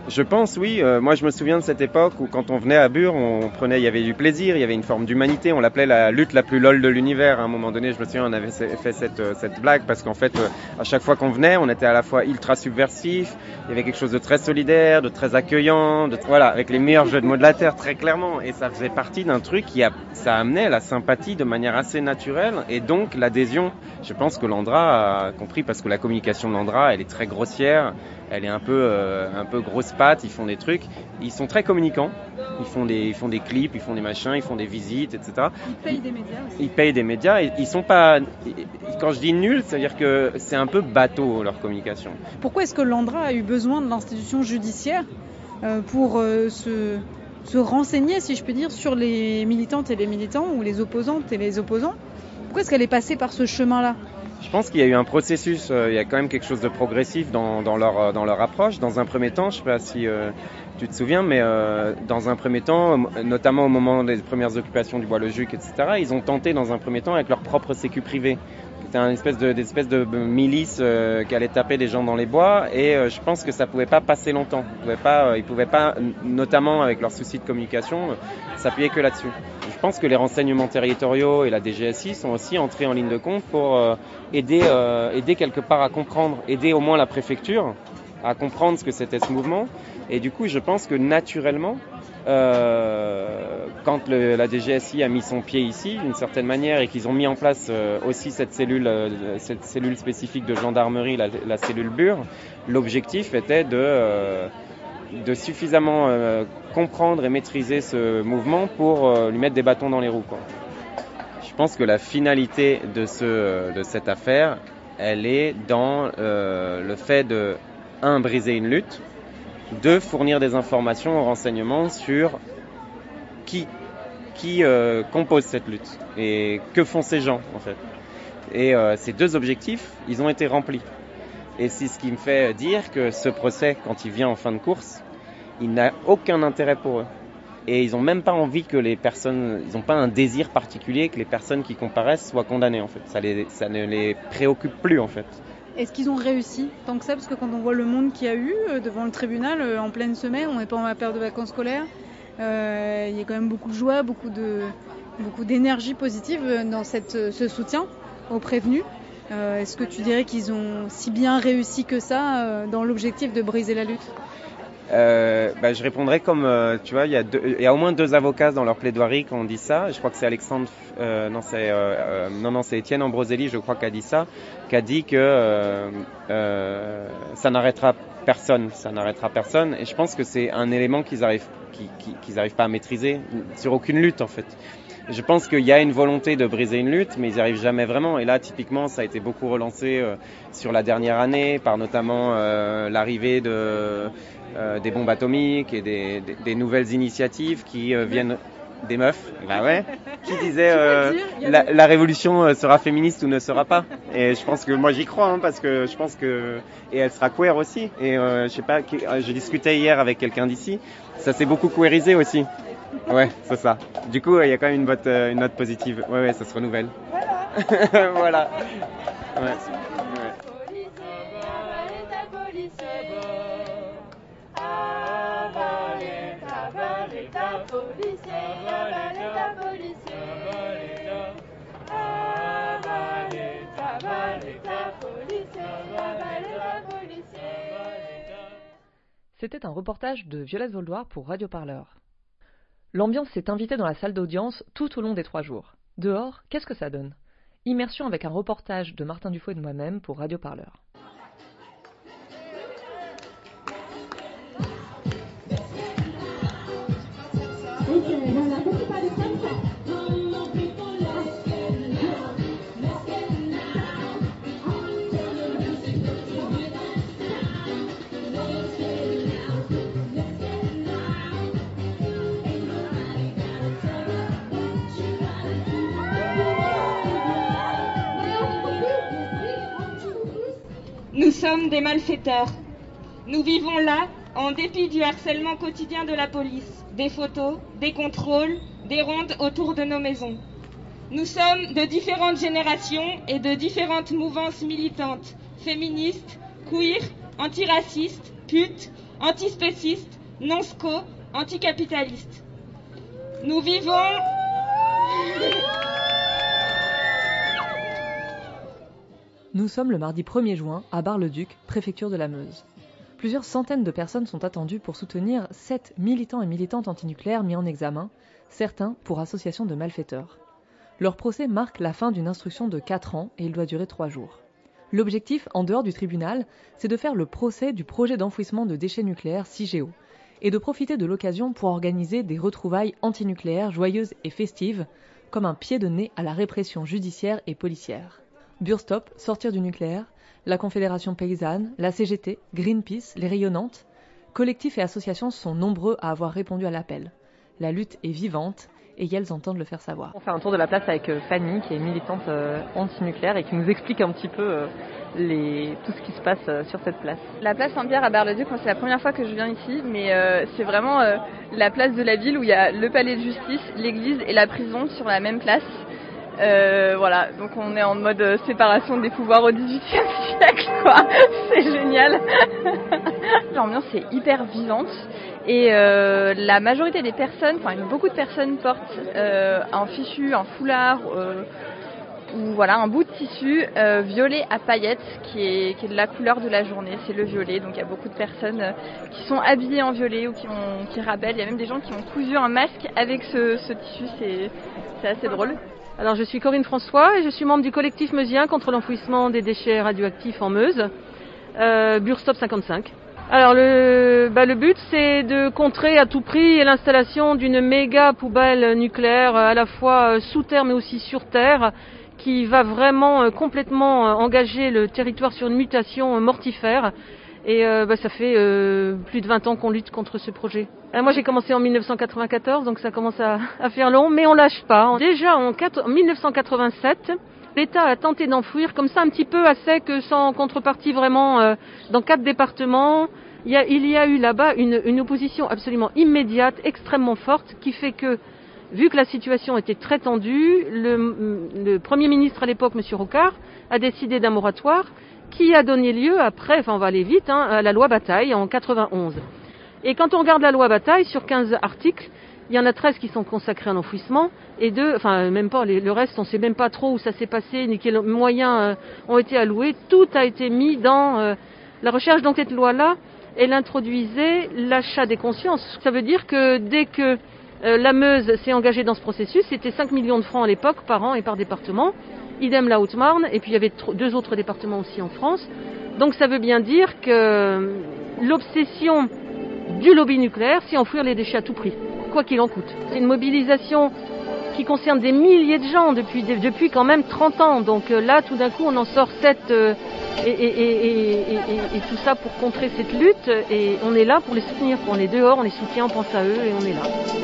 Je pense, oui. Moi, je me souviens de cette époque où, quand on venait à Bure, il y avait du plaisir, il y avait une forme d'humanité. On l'appelait la lutte la plus lol de l'univers. À un moment donné, je me souviens, on avait fait cette blague parce qu'en fait, à chaque fois qu'on venait, on était à la fois ultra subversif. Il y avait quelque chose de très solidaire, de très accueillant, voilà, avec les meilleurs jeux de mots de la terre, très clairement. Et ça faisait partie d'un truc ça amenait la sympathie de manière assez naturelle et donc l'adhésion. Je pense que l'Andra a compris parce que la communication de l'Andra, elle est très grossière. Elle est un peu grosse patte, ils font des trucs, ils sont très communicants, ils font des clips, ils font des machins, ils font des visites, etc. Ils payent des médias aussi. Ils payent des médias, et ils sont pas, quand je dis nuls, c'est-à-dire que c'est un peu bateau leur communication. Pourquoi est-ce que l'Andra a eu besoin de l'institution judiciaire pour se renseigner, si je peux dire, sur les militantes et les militants, ou les opposantes et les opposants? Pourquoi est-ce qu'elle est passée par ce chemin-là? Je pense qu'il y a eu un processus, il y a quand même quelque chose de progressif dans leur approche. Dans un premier temps, je ne sais pas si tu te souviens, mais dans un premier temps, notamment au moment des premières occupations du Bois-le-Juc, etc., ils ont tenté dans un premier temps avec leur propre sécu privé. C'était une espèce de milice qui allait taper des gens dans les bois, et je pense que ça pouvait pas passer longtemps. Ils pouvaient pas, notamment avec leur souci de communication, s'appuyer que là-dessus. Je pense que les renseignements territoriaux et la DGSI sont aussi entrés en ligne de compte pour aider quelque part à comprendre, aider au moins la préfecture à comprendre ce que c'était ce mouvement. Et du coup, je pense que naturellement, quand la DGSI a mis son pied ici, d'une certaine manière, et qu'ils ont mis en place aussi cette cellule spécifique de gendarmerie, la cellule Bure, l'objectif était de suffisamment comprendre et maîtriser ce mouvement pour lui mettre des bâtons dans les roues, quoi. Je pense que la finalité de cette affaire, elle est dans le fait de, briser une lutte, 2, fournir des informations aux renseignements sur qui compose cette lutte et que font ces gens, en fait. Et ces 2 objectifs, ils ont été remplis. Et c'est ce qui me fait dire que ce procès, quand il vient en fin de course, il n'a aucun intérêt pour eux. Et ils n'ont même pas envie que les personnes, ils n'ont pas un désir particulier que les personnes qui comparaissent soient condamnées, en fait. Ça ne les préoccupe plus, en fait. Est-ce qu'ils ont réussi tant que ça? Parce que quand on voit le monde qu'il y a eu devant le tribunal en pleine semaine, on n'est pas en période de vacances scolaires, il y a quand même beaucoup de joie, beaucoup d'énergie positive dans ce soutien aux prévenus. Est-ce que tu dirais qu'ils ont si bien réussi que ça dans l'objectif de briser la lutte? Je répondrais comme, tu vois, il y a au moins 2 avocats dans leur plaidoirie qui ont dit ça. Je crois que c'est Alexandre, c'est Étienne Ambroselli, je crois, qui a dit ça, qui a dit que ça n'arrêtera personne. Et je pense que c'est un élément qu'ils arrivent pas à maîtriser sur aucune lutte, en fait. Je pense qu'il y a une volonté de briser une lutte, mais ils n'y arrivent jamais vraiment. Et là, typiquement, ça a été beaucoup relancé sur la dernière année, par notamment l'arrivée des bombes atomiques et des nouvelles initiatives qui viennent des meufs, bah ouais, qui disaient la révolution sera féministe ou ne sera pas. Et je pense que moi j'y crois, parce que je pense que et elle sera queer aussi. Et je sais pas, je discutais hier avec quelqu'un d'ici, ça s'est beaucoup queerisé aussi. Ouais, c'est ça. Du coup, il y a quand même une note positive. Ouais, ça se renouvelle. Voilà. Ouais. C'était un reportage de Violette Voldoir pour Radio Parleur. L'ambiance s'est invitée dans la salle d'audience tout au long des 3 jours. Dehors, qu'est-ce que ça donne? Immersion avec un reportage de Martin Dufault et de moi-même pour Radio Parleur. Nous sommes des malfaiteurs. Nous vivons là, en dépit du harcèlement quotidien de la police, des photos, des contrôles, des rondes autour de nos maisons. Nous sommes de différentes générations et de différentes mouvances militantes, féministes, queer, antiracistes, putes, antispécistes, non-sco, anticapitalistes. Nous vivons... Nous sommes le mardi 1er juin à Bar-le-Duc, préfecture de la Meuse. Plusieurs centaines de personnes sont attendues pour soutenir 7 militants et militantes antinucléaires mis en examen, certains pour association de malfaiteurs. Leur procès marque la fin d'une instruction de 4 ans et il doit durer 3 jours. L'objectif, en dehors du tribunal, c'est de faire le procès du projet d'enfouissement de déchets nucléaires CIGEO et de profiter de l'occasion pour organiser des retrouvailles antinucléaires joyeuses et festives, comme un pied de nez à la répression judiciaire et policière. Burstop, Sortir du nucléaire, la Confédération paysanne, la CGT, Greenpeace, les Rayonnantes, collectifs et associations sont nombreux à avoir répondu à l'appel. La lutte est vivante et elles entendent le faire savoir. On fait un tour de la place avec Fanny, qui est militante anti-nucléaire et qui nous explique un petit peu tout ce qui se passe sur cette place. La place Saint-Pierre à Bar-le-Duc, c'est la première fois que je viens ici, mais c'est vraiment la place de la ville où il y a le palais de justice, l'église et la prison sur la même place. Voilà, donc on est en mode séparation des pouvoirs au XVIIIe siècle, quoi. C'est génial. L'ambiance est hyper vivante et la majorité des personnes, beaucoup de personnes portent un fichu, un foulard ou voilà un bout de tissu violet à paillettes qui est de la couleur de la journée, c'est le violet. Donc il y a beaucoup de personnes qui sont habillées en violet ou qui rappellent. Il y a même des gens qui ont cousu un masque avec ce tissu, c'est assez drôle. Alors je suis Corinne François et je suis membre du collectif meusien contre l'enfouissement des déchets radioactifs en Meuse, Burstop 55. Alors le but c'est de contrer à tout prix l'installation d'une méga poubelle nucléaire à la fois sous terre mais aussi sur terre qui va vraiment complètement engager le territoire sur une mutation mortifère. Et ça fait plus de 20 ans qu'on lutte contre ce projet. Moi j'ai commencé en 1994, donc ça commence à faire long, mais on lâche pas. Déjà en 1987, l'État a tenté d'enfouir comme ça un petit peu à sec, sans contrepartie vraiment, dans 4 départements. Il y a eu là-bas une opposition absolument immédiate, extrêmement forte, qui fait que, vu que la situation était très tendue, le Premier ministre à l'époque, M. Rocard, a décidé d'un moratoire qui a donné lieu après, on va aller vite, à la loi Bataille en 91. Et quand on regarde la loi Bataille, sur 15 articles, il y en a 13 qui sont consacrés à l'enfouissement, et même pas, le reste, on ne sait même pas trop où ça s'est passé, ni quels moyens ont été alloués. Tout a été mis dans la recherche. Donc cette loi-là, elle introduisait l'achat des consciences. Ça veut dire que dès que la Meuse s'est engagée dans ce processus, c'était 5 millions de francs à l'époque, par an et par département. Idem la Haute-Marne, et puis il y avait 2 autres départements aussi en France. Donc ça veut bien dire que l'obsession du lobby nucléaire, c'est enfouir les déchets à tout prix, quoi qu'il en coûte. C'est une mobilisation qui concerne des milliers de gens depuis quand même 30 ans. Donc là, tout d'un coup, on en sort 7 et tout ça pour contrer cette lutte. Et on est là pour les soutenir. On est dehors, on les soutient, on pense à eux et on est là.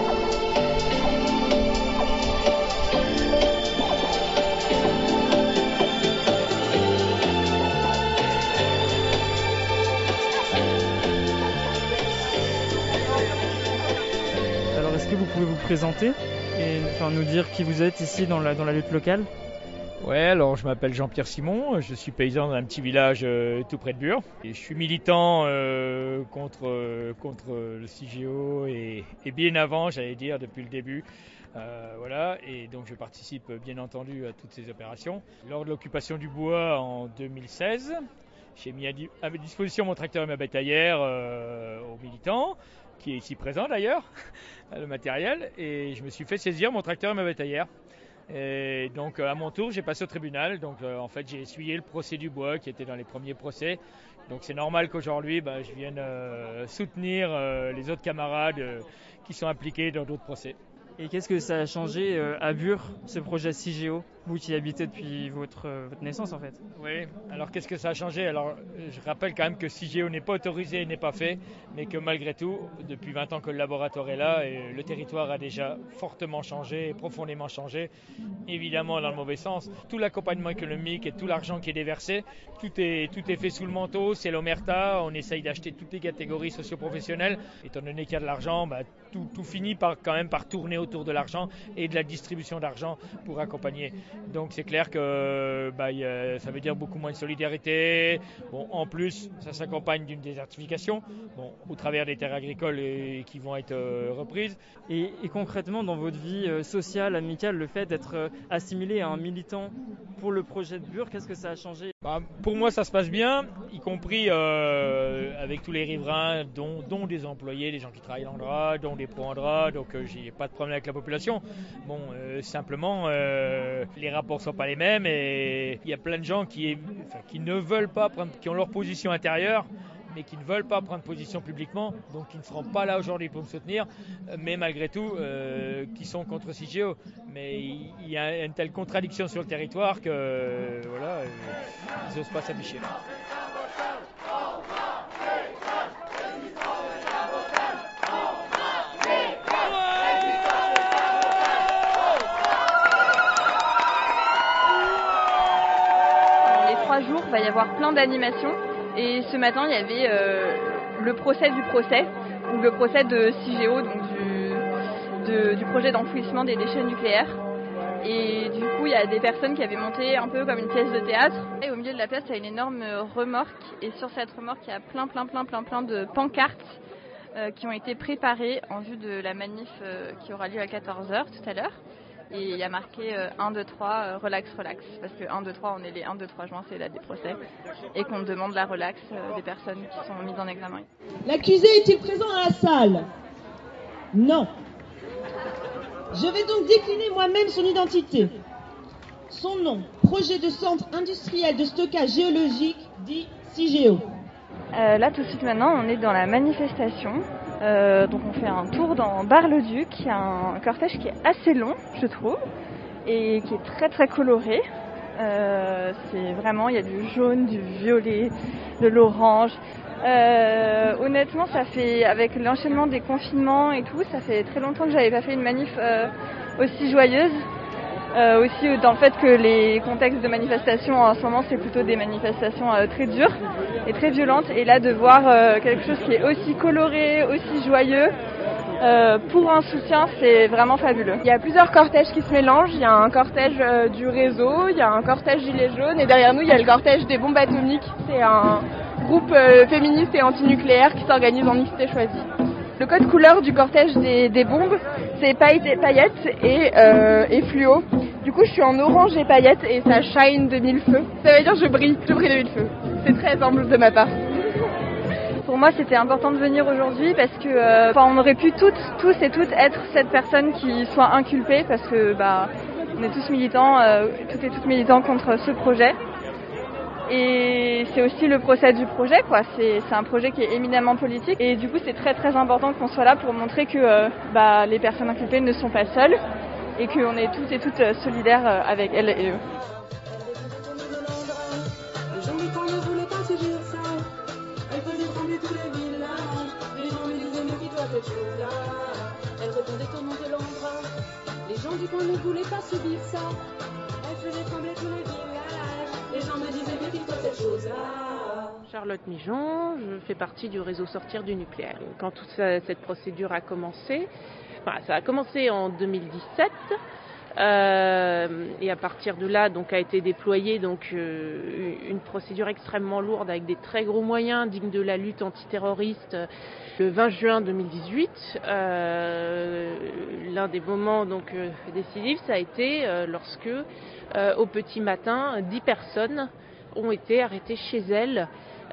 Est-ce que vous pouvez vous présenter et nous dire qui vous êtes ici dans la lutte locale ? Ouais, alors je m'appelle Jean-Pierre Simon, je suis paysan dans un petit village tout près de Bure. Et je suis militant contre le CIGEO et bien avant, j'allais dire, depuis le début. Voilà, et donc je participe bien entendu à toutes ces opérations. Lors de l'occupation du bois en 2016, j'ai mis à disposition mon tracteur et ma bétaillère aux militants, qui est ici présent d'ailleurs, le matériel, et je me suis fait saisir mon tracteur et ma bétaillère. Et donc à mon tour, j'ai passé au tribunal, donc en fait j'ai essuyé le procès du bois qui était dans les premiers procès. Donc c'est normal qu'aujourd'hui je vienne soutenir les autres camarades qui sont impliqués dans d'autres procès. Et qu'est-ce que ça a changé à Bure, ce projet CIGEO, vous qui y habitez depuis votre naissance en fait? Oui, alors qu'est-ce que ça a changé? Alors je rappelle quand même que CIGEO n'est pas autorisé et n'est pas fait, mais que malgré tout, depuis 20 ans que le laboratoire est là, et le territoire a déjà fortement changé, et profondément changé, évidemment dans le mauvais sens. Tout l'accompagnement économique et tout l'argent qui est déversé, tout est fait sous le manteau, c'est l'omerta, on essaye d'acheter toutes les catégories socio-professionnelles. Étant donné qu'il y a de l'argent, tout finit quand même par tourner autour de l'argent et de la distribution d'argent pour accompagner. Donc c'est clair que ça veut dire beaucoup moins de solidarité. Bon, en plus, ça s'accompagne d'une désertification, au travers des terres agricoles qui vont être reprises. Et concrètement, dans votre vie sociale, amicale, le fait d'être assimilé à un militant pour le projet de Bure, qu'est-ce que ça a changé ? Pour moi, ça se passe bien, y compris avec tous les riverains, dont des employés, des gens qui travaillent dans le drap, dont des pros en drap, donc j'ai pas de problème avec la population. Simplement, les rapports sont pas les mêmes et il y a plein de gens qui ne veulent pas prendre, qui ont leur position intérieure, mais qui ne veulent pas prendre position publiquement, donc qui ne seront pas là aujourd'hui pour me soutenir, mais malgré tout, qui sont contre CIGEO. Mais il y a une telle contradiction sur le territoire que ils n'osent pas s'afficher. Les 3 jours, il va y avoir plein d'animations. Et ce matin, il y avait le procès du procès, ou le procès de CIGEO, donc du projet d'enfouissement des déchets nucléaires. Et du coup, il y a des personnes qui avaient monté un peu comme une pièce de théâtre. Et au milieu de la place, il y a une énorme remorque. Et sur cette remorque, il y a plein de pancartes qui ont été préparées en vue de la manif qui aura lieu à 14h tout à l'heure. Et il y a marqué 1, 2, 3, relax, parce que 1, 2, 3, on est les 1, 2, 3 juin, c'est la des procès, et qu'on demande la relax des personnes qui sont mises en examen. L'accusé est-il présent à la salle ? Non. Je vais donc décliner moi-même son identité. Son nom, projet de centre industriel de stockage géologique, dit CIGEO. Là, tout de suite maintenant, on est dans la manifestation. Donc on fait un tour dans Bar-le-Duc, il y a un cortège qui est assez long, je trouve, et qui est très très coloré. C'est vraiment, il y a du jaune, du violet, de l'orange. Honnêtement, ça fait, avec l'enchaînement des confinements et tout, ça fait très longtemps que j'avais pas fait une manif aussi joyeuse. Aussi dans le fait que les contextes de manifestation en ce moment, c'est plutôt des manifestations très dures et très violentes. Et là, de voir quelque chose qui est aussi coloré, aussi joyeux, pour un soutien, c'est vraiment fabuleux. Il y a plusieurs cortèges qui se mélangent. Il y a un cortège du réseau, il y a un cortège Gilets jaunes, et derrière nous, il y a le cortège des bombes atomiques. C'est un groupe féministe et antinucléaire qui s'organise en mixité choisie. Le code couleur du cortège des bombes, c'est paillettes et fluo. Du coup, je suis en orange et paillettes et ça shine de mille feux. Ça veut dire je brille de mille feux. C'est très humble de ma part. Pour moi, c'était important de venir aujourd'hui parce que on aurait pu tous et toutes être cette personne qui soit inculpée parce que on est tous militants, toutes et toutes militants contre ce projet. Et c'est aussi le procès du projet, quoi. C'est un projet qui est éminemment politique. Et du coup, c'est très très important qu'on soit là pour montrer que les personnes inculpées ne sont pas seules et qu'on est toutes et toutes solidaires avec elles et eux. Les gens du coin ne voulaient pas subir ça. Elle faisait trembler tous les villages. Les gens lui disaient mais qui doit cette chose-là. Elle répondait au nom de l'endroit. Les gens du coin ne voulaient pas subir ça. Elle faisait trembler tous les villages. Les gens me disaient mais qui doit cette chose-là. Charlotte Mijon, je fais partie du réseau Sortir du nucléaire. Quand toute cette procédure a commencé, ça a commencé en 2017 et à partir de là a été déployée une procédure extrêmement lourde avec des très gros moyens dignes de la lutte antiterroriste. Le 20 juin 2018, l'un des moments décisifs, ça a été lorsque au petit matin 10 personnes ont été arrêtées chez elles.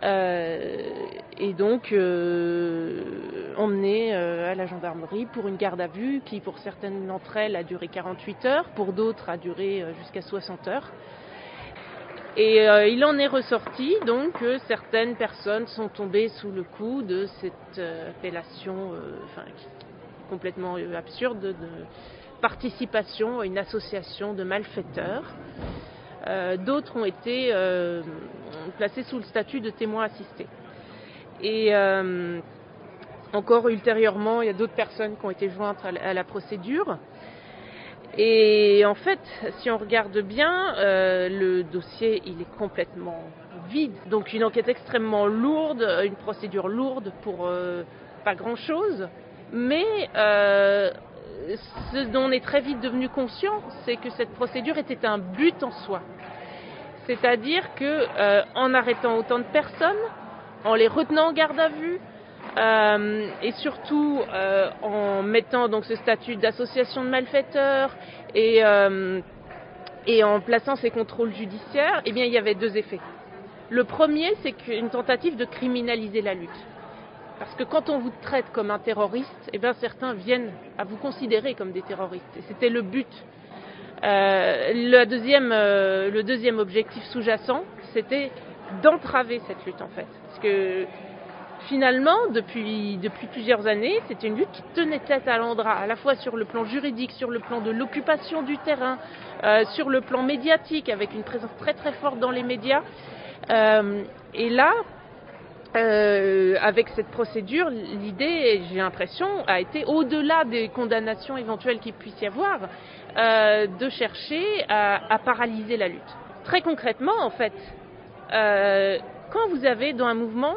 Et donc emmenées à la gendarmerie pour une garde à vue qui pour certaines d'entre elles a duré 48 heures, pour d'autres a duré jusqu'à 60 heures. Et il en est ressorti que certaines personnes sont tombées sous le coup de cette appellation complètement absurde de participation à une association de malfaiteurs. D'autres ont été placés sous le statut de témoins assistés. Et encore ultérieurement, il y a d'autres personnes qui ont été jointes à la procédure. Et en fait, si on regarde bien, le dossier, il est complètement vide. Donc une enquête extrêmement lourde, une procédure lourde pour pas grand-chose. Mais ce dont on est très vite devenu conscient, c'est que cette procédure était un but en soi. C'est-à-dire que en arrêtant autant de personnes, en les retenant en garde à vue, et surtout en mettant donc ce statut d'association de malfaiteurs et en plaçant ces contrôles judiciaires, eh bien il y avait deux effets. Le premier, c'est une tentative de criminaliser la lutte. Parce que quand on vous traite comme un terroriste, eh bien certains viennent à vous considérer comme des terroristes. Et c'était le but. Le deuxième objectif sous-jacent, c'était d'entraver cette lutte en fait. Parce que finalement, depuis plusieurs années, c'était une lutte qui tenait tête à l'Andra, à la fois sur le plan juridique, sur le plan de l'occupation du terrain, sur le plan médiatique, avec une présence très très forte dans les médias. Et là, avec cette procédure, l'idée, j'ai l'impression, a été, au-delà des condamnations éventuelles qu'il puisse y avoir, de chercher à paralyser la lutte. Très concrètement, en fait, quand vous avez dans un mouvement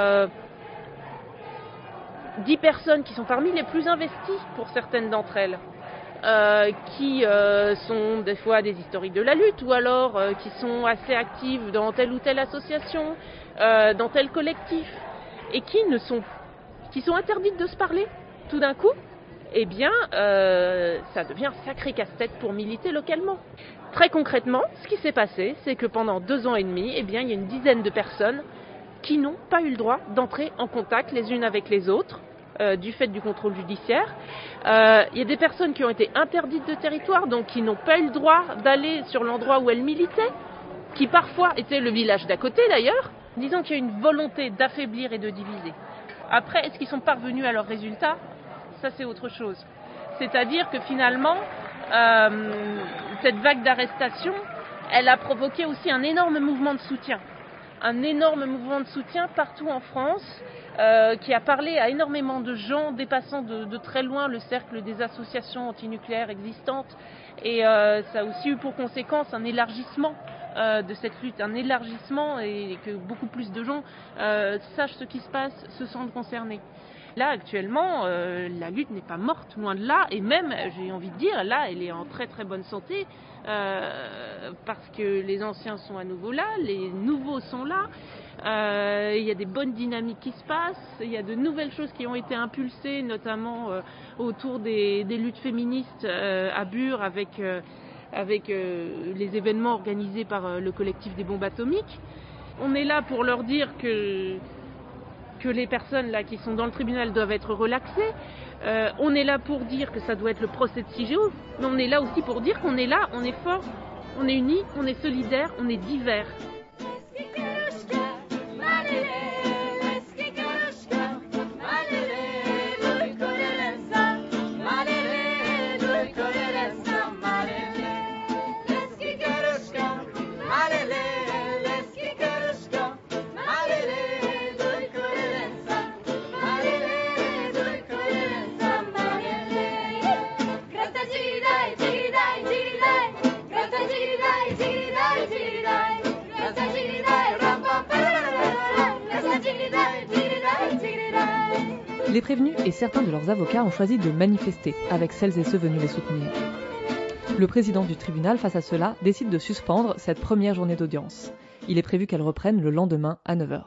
10 personnes qui sont parmi les plus investies pour certaines d'entre elles, qui sont des fois des historiques de la lutte ou alors qui sont assez actives dans telle ou telle association, dans tel collectif, et qui sont interdites de se parler tout d'un coup, eh bien ça devient un sacré casse-tête pour militer localement. Très concrètement, ce qui s'est passé, c'est que pendant 2 ans et demi, eh bien, il y a une dizaine de personnes qui n'ont pas eu le droit d'entrer en contact les unes avec les autres, du fait du contrôle judiciaire. Il y a des personnes qui ont été interdites de territoire, donc qui n'ont pas eu le droit d'aller sur l'endroit où elles militaient, qui parfois était le village d'à côté d'ailleurs. Disons qu'il y a une volonté d'affaiblir et de diviser. Après, est-ce qu'ils sont parvenus à leurs résultats ? Ça, c'est autre chose. C'est-à-dire que finalement, cette vague d'arrestation, elle a provoqué aussi un énorme mouvement de soutien. Un énorme mouvement de soutien partout en France, qui a parlé à énormément de gens, dépassant de très loin le cercle des associations antinucléaires existantes. Et ça a aussi eu pour conséquence un élargissement de cette lutte, un élargissement, et que beaucoup plus de gens sachent ce qui se passe, se sentent concernés. Là, actuellement, la lutte n'est pas morte, loin de là, et même, j'ai envie de dire, là, elle est en très très bonne santé, parce que les anciens sont à nouveau là, les nouveaux sont là, il y a des bonnes dynamiques qui se passent, il y a de nouvelles choses qui ont été impulsées, notamment autour des luttes féministes à Bure, avec les événements organisés par le collectif des bombes atomiques. On est là pour leur dire que les personnes là qui sont dans le tribunal doivent être relaxées. On est là pour dire que ça doit être le procès de CIGEO, mais on est là aussi pour dire qu'on est là, on est fort, on est unis, on est solidaires, on est divers. Les prévenus et certains de leurs avocats ont choisi de manifester avec celles et ceux venus les soutenir. Le président du tribunal, face à cela, décide de suspendre cette première journée d'audience. Il est prévu qu'elle reprenne le lendemain à 9h.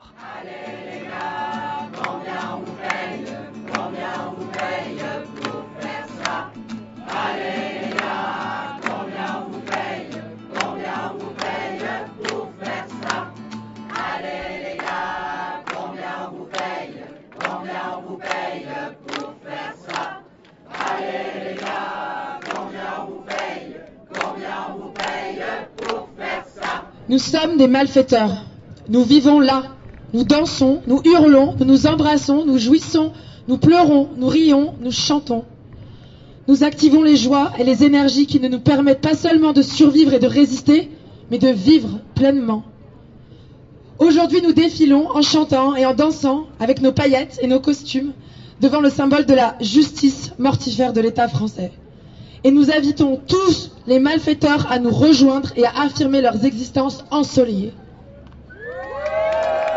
Nous sommes des malfaiteurs. Nous vivons là. Nous dansons, nous hurlons, nous nous embrassons, nous jouissons, nous pleurons, nous rions, nous chantons. Nous activons les joies et les énergies qui ne nous permettent pas seulement de survivre et de résister, mais de vivre pleinement. Aujourd'hui, nous défilons en chantant et en dansant avec nos paillettes et nos costumes devant le symbole de la justice mortifère de l'État français. Et nous invitons tous les malfaiteurs à nous rejoindre et à affirmer leurs existences ensoleillées.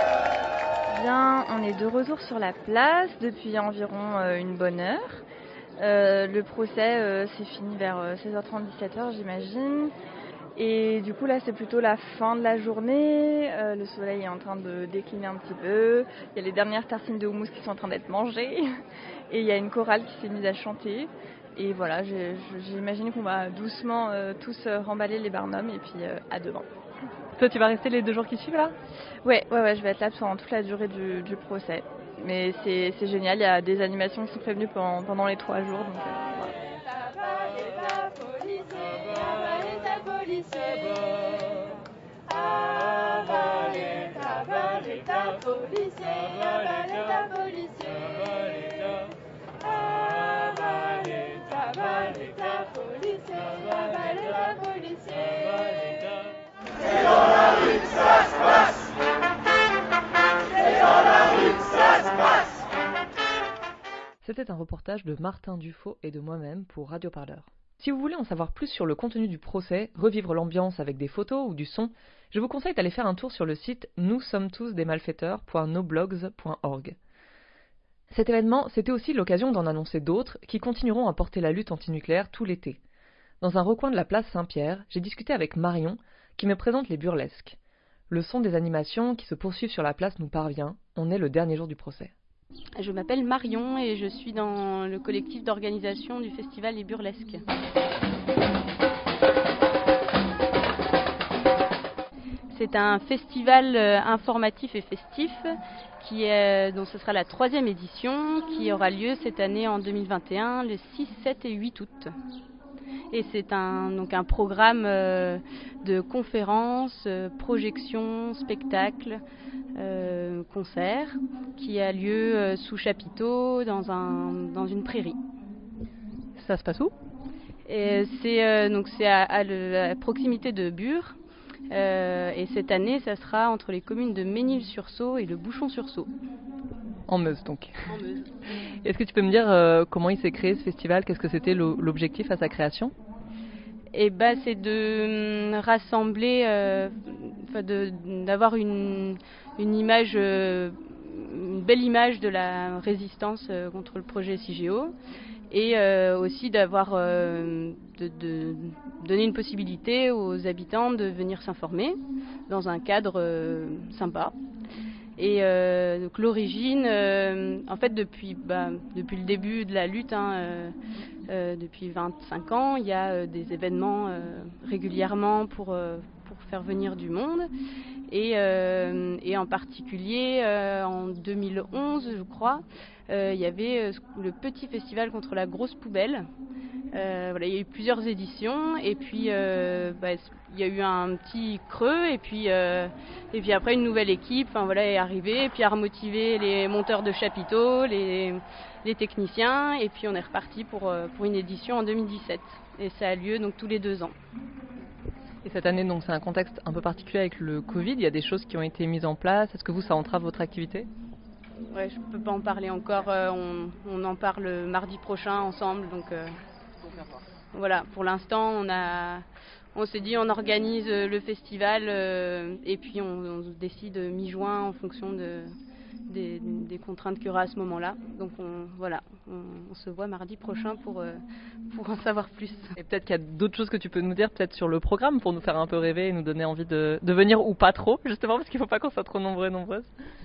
Bien, on est de retour sur la place depuis environ une bonne heure. Le procès s'est fini vers 16h30, 17h j'imagine. Et du coup là c'est plutôt la fin de la journée, le soleil est en train de décliner un petit peu, il y a les dernières tartines de houmous qui sont en train d'être mangées et il y a une chorale qui s'est mise à chanter. Et voilà, j'imagine qu'on va doucement tous remballer les barnums et puis à demain. Toi tu vas rester les 2 jours qui suivent là ? Ouais, je vais être là pendant toute la durée du procès. Mais c'est génial, il y a des animations qui sont prévenues pendant les 3 jours. Donc, voilà. C'est dans la rue que ça se passe. C'est dans la rue que ça se passe. C'était un reportage de Martin Dufaux et de moi-même pour Radio Parleur. Si vous voulez en savoir plus sur le contenu du procès, revivre l'ambiance avec des photos ou du son, je vous conseille d'aller faire un tour sur le site nous-sommes-tous-des-malfaiteurs.noblogs.org. Cet événement, c'était aussi l'occasion d'en annoncer d'autres qui continueront à porter la lutte antinucléaire tout l'été. Dans un recoin de la place Saint-Pierre, j'ai discuté avec Marion, qui me présente les burlesques. Le son des animations qui se poursuivent sur la place nous parvient, on est le dernier jour du procès. Je m'appelle Marion et je suis dans le collectif d'organisation du festival Les Burlesques. C'est un festival informatif et festif dont ce sera la 3e édition qui aura lieu cette année en 2021, le 6, 7 et 8 août. Et c'est donc un programme de conférences, projections, spectacles, concerts qui a lieu sous chapiteau dans une prairie. Ça se passe où ? C'est à la proximité de Bure. Et cette année, ça sera entre les communes de Ménil-sur-Sault et le Bouchon-sur-Sault. En Meuse, donc. En Meuse. Est-ce que tu peux me dire comment il s'est créé ce festival ? Qu'est-ce que c'était l'objectif à sa création ? C'est de rassembler, d'avoir une image, une belle image de la résistance contre le projet CIGEO. Et aussi d'avoir de donner une possibilité aux habitants de venir s'informer dans un cadre sympa. Et donc l'origine, en fait depuis le début de la lutte, depuis 25 ans, il y a des événements régulièrement pour faire venir du monde. Et en particulier en 2011, je crois, il y avait le petit festival contre la grosse poubelle. Il y a eu plusieurs éditions et puis il y a eu un petit creux et puis après une nouvelle équipe est arrivée et puis a remotivé les monteurs de chapiteaux, les techniciens et puis on est reparti pour une édition en 2017 et ça a lieu donc tous les 2 ans. Et cette année, donc, c'est un contexte un peu particulier avec le Covid. Il y a des choses qui ont été mises en place. Est-ce que ça entrave votre activité ? Ouais, je ne peux pas en parler encore. On en parle mardi prochain ensemble. Donc, voilà, pour l'instant, on s'est dit on organise le festival et puis on décide mi-juin en fonction des contraintes qu'il y aura à ce moment-là. Donc on se voit mardi prochain pour en savoir plus. Et peut-être qu'il y a d'autres choses que tu peux nous dire peut-être sur le programme pour nous faire un peu rêver et nous donner envie de venir ou pas trop, justement parce qu'il ne faut pas qu'on soit trop nombreux et nombreuses.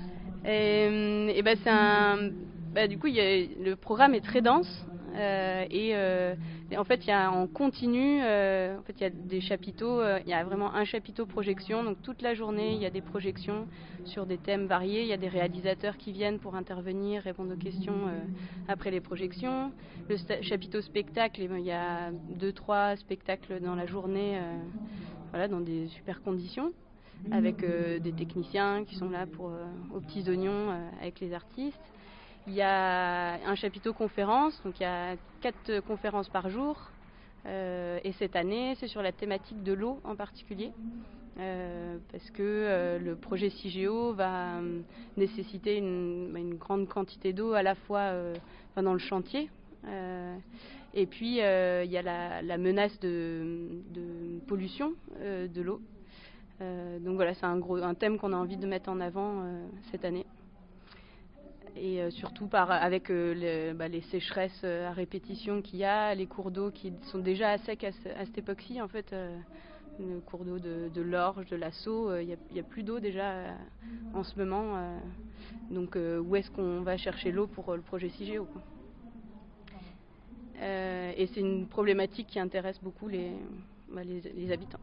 Du coup le programme est très dense. En fait, il y a en continu, il y a des chapiteaux, il y a vraiment un chapiteau projection, donc toute la journée il y a des projections sur des thèmes variés, il y a des réalisateurs qui viennent pour intervenir, répondre aux questions après les projections. Le chapiteau spectacle, il y a 2-3 spectacles dans la journée, dans des super conditions, avec des techniciens qui sont là aux petits oignons avec les artistes. Il y a un chapiteau conférence, donc il y a 4 conférences par jour. Et cette année, c'est sur la thématique de l'eau en particulier. Parce que le projet CIGEO va nécessiter une grande quantité d'eau à la fois dans le chantier. Et puis, il y a la menace de pollution de l'eau. Donc voilà, c'est un thème qu'on a envie de mettre en avant cette année. Et surtout avec les sécheresses à répétition qu'il y a, les cours d'eau qui sont déjà à sec à cette époque-ci, en fait, le cours d'eau de l'Orge, de la Sceaux, il n'y a plus d'eau déjà en ce moment. Donc où est-ce qu'on va chercher l'eau pour le projet CIGEO, quoi. Et c'est une problématique qui intéresse beaucoup les habitants.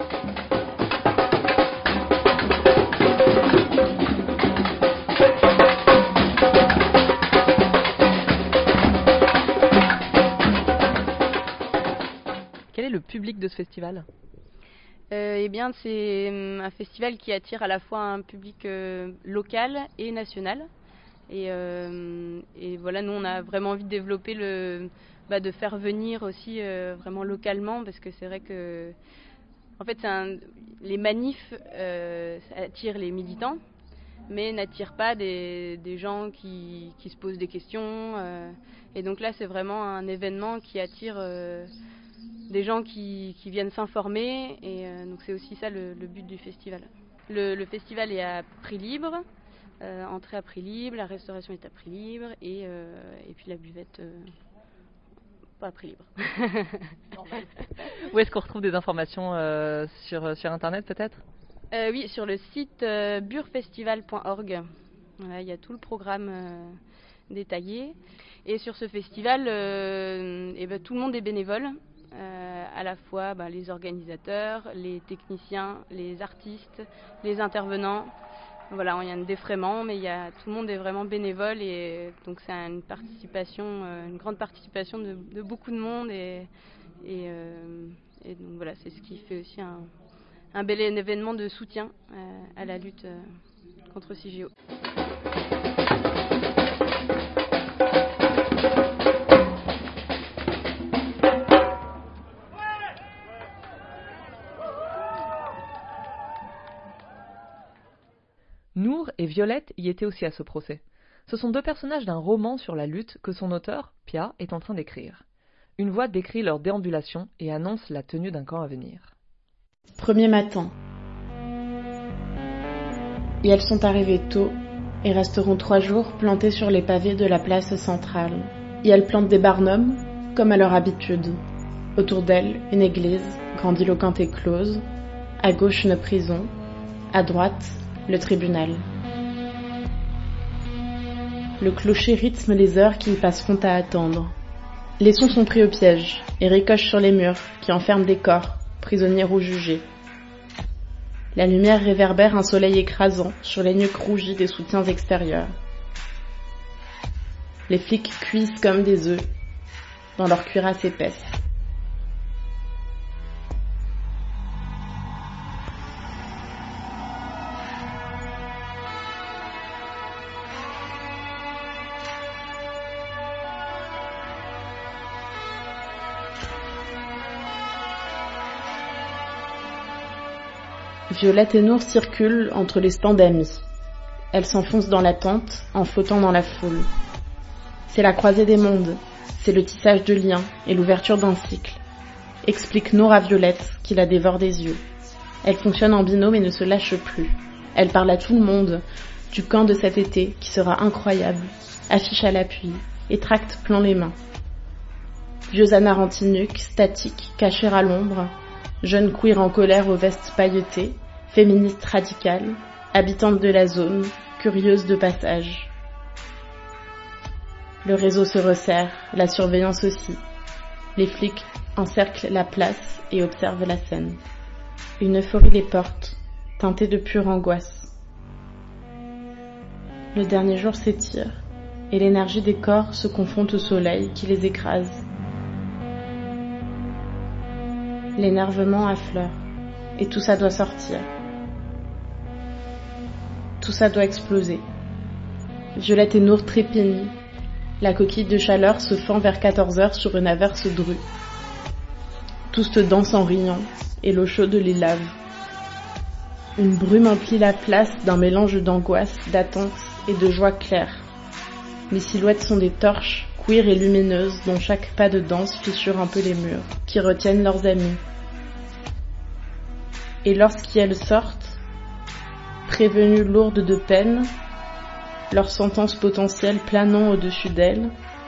Quel est le public de ce festival ? Eh bien, c'est un festival qui attire à la fois un public local et national. Et voilà, nous, on a vraiment envie de développer de faire venir aussi vraiment localement, parce que c'est vrai que, en fait, les manifs attirent les militants, mais n'attirent pas des gens qui se posent des questions. Et donc là, c'est vraiment un événement qui attire des gens qui viennent s'informer, et donc c'est aussi ça le but du festival. Le festival est à prix libre, entrée à prix libre, la restauration est à prix libre, et puis la buvette pas à prix libre. Où est-ce qu'on retrouve des informations sur internet peut-être ? Oui, sur le site burfestival.org. Voilà, il y a tout le programme détaillé, et sur ce festival tout le monde est bénévole. À la fois les organisateurs, les techniciens, les artistes, les intervenants. Voilà, il y a un défraiement, mais tout le monde est vraiment bénévole, et donc c'est une grande participation de beaucoup de monde, et donc voilà, c'est ce qui fait aussi un bel événement de soutien à la lutte contre CIGEO. Nour et Violette y étaient aussi à ce procès. Ce sont deux personnages d'un roman sur la lutte que son auteur, Pia, est en train d'écrire. Une voix décrit leur déambulation et annonce la tenue d'un camp à venir. Premier matin. Et elles sont arrivées tôt et resteront 3 jours plantées sur les pavés de la place centrale. Et elles plantent des barnums, comme à leur habitude. Autour d'elles, une église, grandiloquente et close. À gauche, une prison. À droite, le tribunal. Le clocher rythme les heures qui y passeront à attendre. Les sons sont pris au piège et ricochent sur les murs qui enferment des corps, prisonniers ou jugés. La lumière réverbère un soleil écrasant sur les nuques rougies des soutiens extérieurs. Les flics cuisent comme des œufs dans leur cuirasse épaisse. Violette et Nour circulent entre les stands d'amis. Elles s'enfoncent dans la tente, en flottant dans la foule. C'est la croisée des mondes, c'est le tissage de liens et l'ouverture d'un cycle, explique Nour à Violette, qui la dévore des yeux. Elle fonctionne en binôme et ne se lâche plus. Elle parle à tout le monde du camp de cet été qui sera incroyable, affiche à l'appui et tracte plein les mains. Vieux anarantinuques, statiques, cachés à l'ombre, jeunes queer en colère aux vestes pailletées, féministes radicales, habitantes de la zone, curieuses de passage. Le réseau se resserre, la surveillance aussi. Les flics encerclent la place et observent la scène. Une euphorie les porte, teintée de pure angoisse. Le dernier jour s'étire, et l'énergie des corps se confond au soleil qui les écrase. L'énervement affleure, et tout ça doit sortir. Tout ça doit exploser. Violette et Nour trépignent. La coquille de chaleur se fend vers 14h sur une averse drue. Tous dansent en riant, et l'eau chaude les lave. Une brume emplit la place d'un mélange d'angoisse, d'attente et de joie claire. Les silhouettes sont des torches, queer et lumineuses, dont chaque pas de danse fissure un peu les murs, qui retiennent leurs amis. Et lorsqu'elles sortent, prévenues lourdes de peine, leur sentence potentielle planant au-dessus d'elles,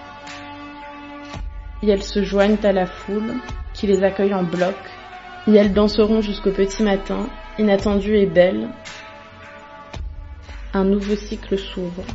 et elles se joignent à la foule qui les accueille en bloc, et elles danseront jusqu'au petit matin, inattendues et belles. Un nouveau cycle s'ouvre.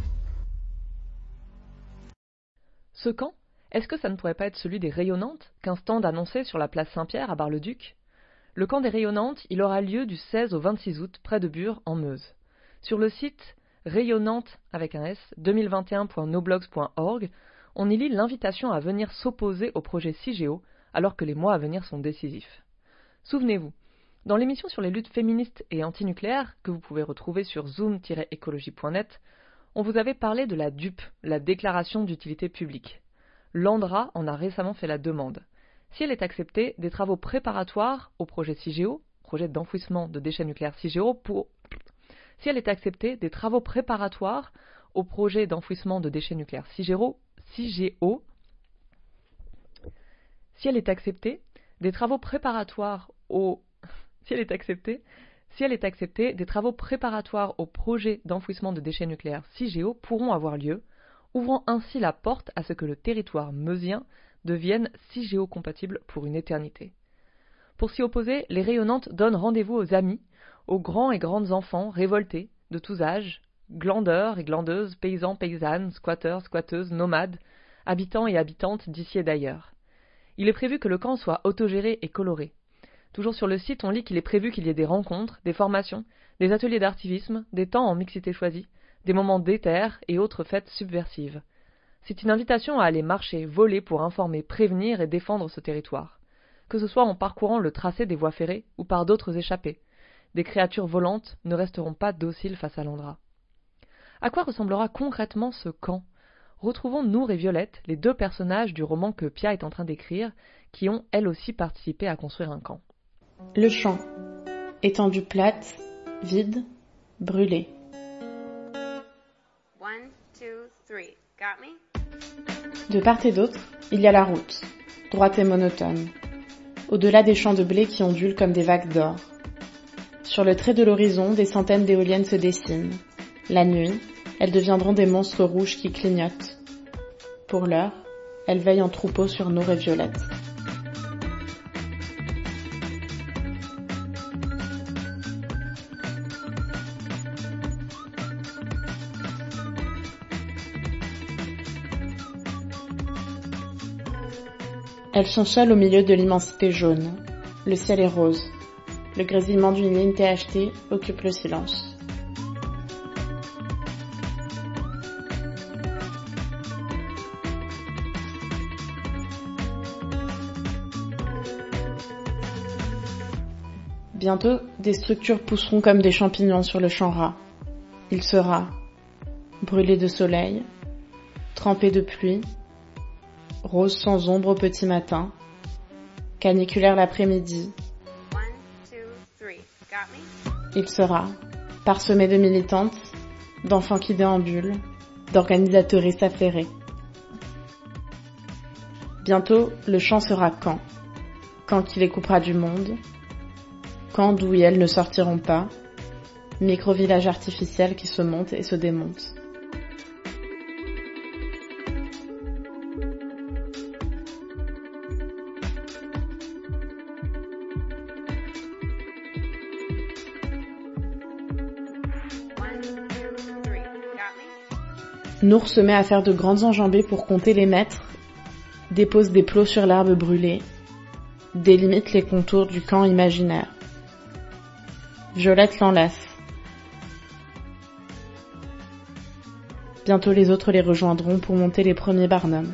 Ce camp, est-ce que ça ne pourrait pas être celui des Rayonnantes qu'un stand annonçait sur la place Saint-Pierre à Bar-le-Duc ? Le camp des Rayonnantes, il aura lieu du 16 au 26 août près de Bure en Meuse. Sur le site rayonnantes avec un S 2021.noblogs.org, on y lit l'invitation à venir s'opposer au projet CIGEO alors que les mois à venir sont décisifs. Souvenez-vous, dans l'émission sur les luttes féministes et antinucléaires, que vous pouvez retrouver sur zoom-écologie.net, on vous avait parlé de la DUP, la déclaration d'utilité publique. L'ANDRA en a récemment fait la demande. Si elle est acceptée, des travaux préparatoires au projet CIGEO, projet d'enfouissement de déchets nucléaires CIGEO, Si elle est acceptée, des travaux préparatoires au projet d'enfouissement de déchets nucléaires CIGEO. Si elle est acceptée, des travaux préparatoires au projet d'enfouissement de déchets nucléaires CIGEO pourront avoir lieu, ouvrant ainsi la porte à ce que le territoire meusien devienne CIGEO compatible pour une éternité. Pour s'y opposer, les Rayonnantes donnent rendez-vous aux amis, aux grands et grandes enfants révoltés, de tous âges, glandeurs et glandeuses, paysans, paysannes, squatteurs, squatteuses, nomades, habitants et habitantes d'ici et d'ailleurs. Il est prévu que le camp soit autogéré et coloré. Toujours sur le site, on lit qu'il est prévu qu'il y ait des rencontres, des formations, des ateliers d'artivisme, des temps en mixité choisie, des moments d'éther et autres fêtes subversives. C'est une invitation à aller marcher, voler pour informer, prévenir et défendre ce territoire. Que ce soit en parcourant le tracé des voies ferrées ou par d'autres échappées. Des créatures volantes ne resteront pas dociles face à l'ANDRA. À quoi ressemblera concrètement ce camp ? Retrouvons Nour et Violette, les deux personnages du roman que Pia est en train d'écrire, qui ont elles aussi participé à construire un camp. Le champ. Étendue plate, vide, brûlée. 1, 2, 3. Got me? De part et d'autre, il y a la route, droite et monotone, au-delà des champs de blé qui ondulent comme des vagues d'or. Sur le trait de l'horizon, des centaines d'éoliennes se dessinent. La nuit, elles deviendront des monstres rouges qui clignotent. Pour l'heure, elles veillent en troupeau sur Nour et Violette. Elles sont seules au milieu de l'immensité jaune. Le ciel est rose. Le grésillement d'une ligne THT occupe le silence. Bientôt, des structures pousseront comme des champignons sur le champ ras. Il sera brûlé de soleil, trempé de pluie, rose sans ombre au petit matin, caniculaire l'après-midi. 1, 2, 3. Got me? Il sera parsemé de militantes, d'enfants qui déambulent, d'organisateuristes affairés. Bientôt, le champ sera Caen qui les coupera du monde, Caen d'où elles ne sortiront pas, micro-village artificiel qui se monte et se démonte. Nour se met à faire de grandes enjambées pour compter les mètres, dépose des plots sur l'herbe brûlée, délimite les contours du camp imaginaire. Violette l'enlace. Bientôt les autres les rejoindront pour monter les premiers barnums.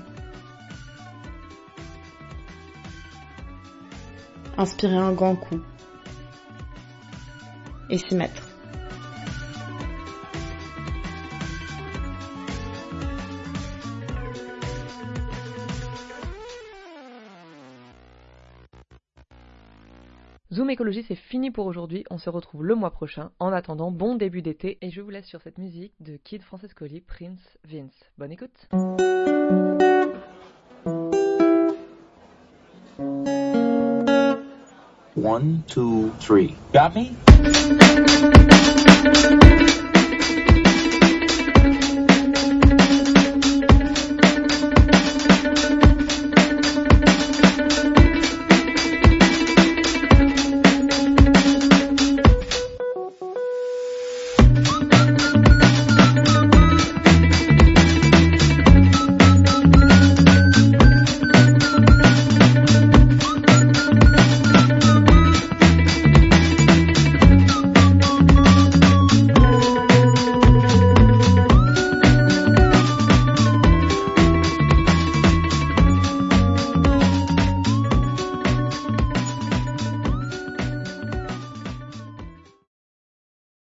Inspirer un grand coup. Et s'y mettre. Zoom Écologie, c'est fini pour aujourd'hui. On se retrouve le mois prochain. En attendant, bon début d'été. Et je vous laisse sur cette musique de Kid Francescoli, Prince Vince. Bonne écoute. 1, 2, 3. Got me?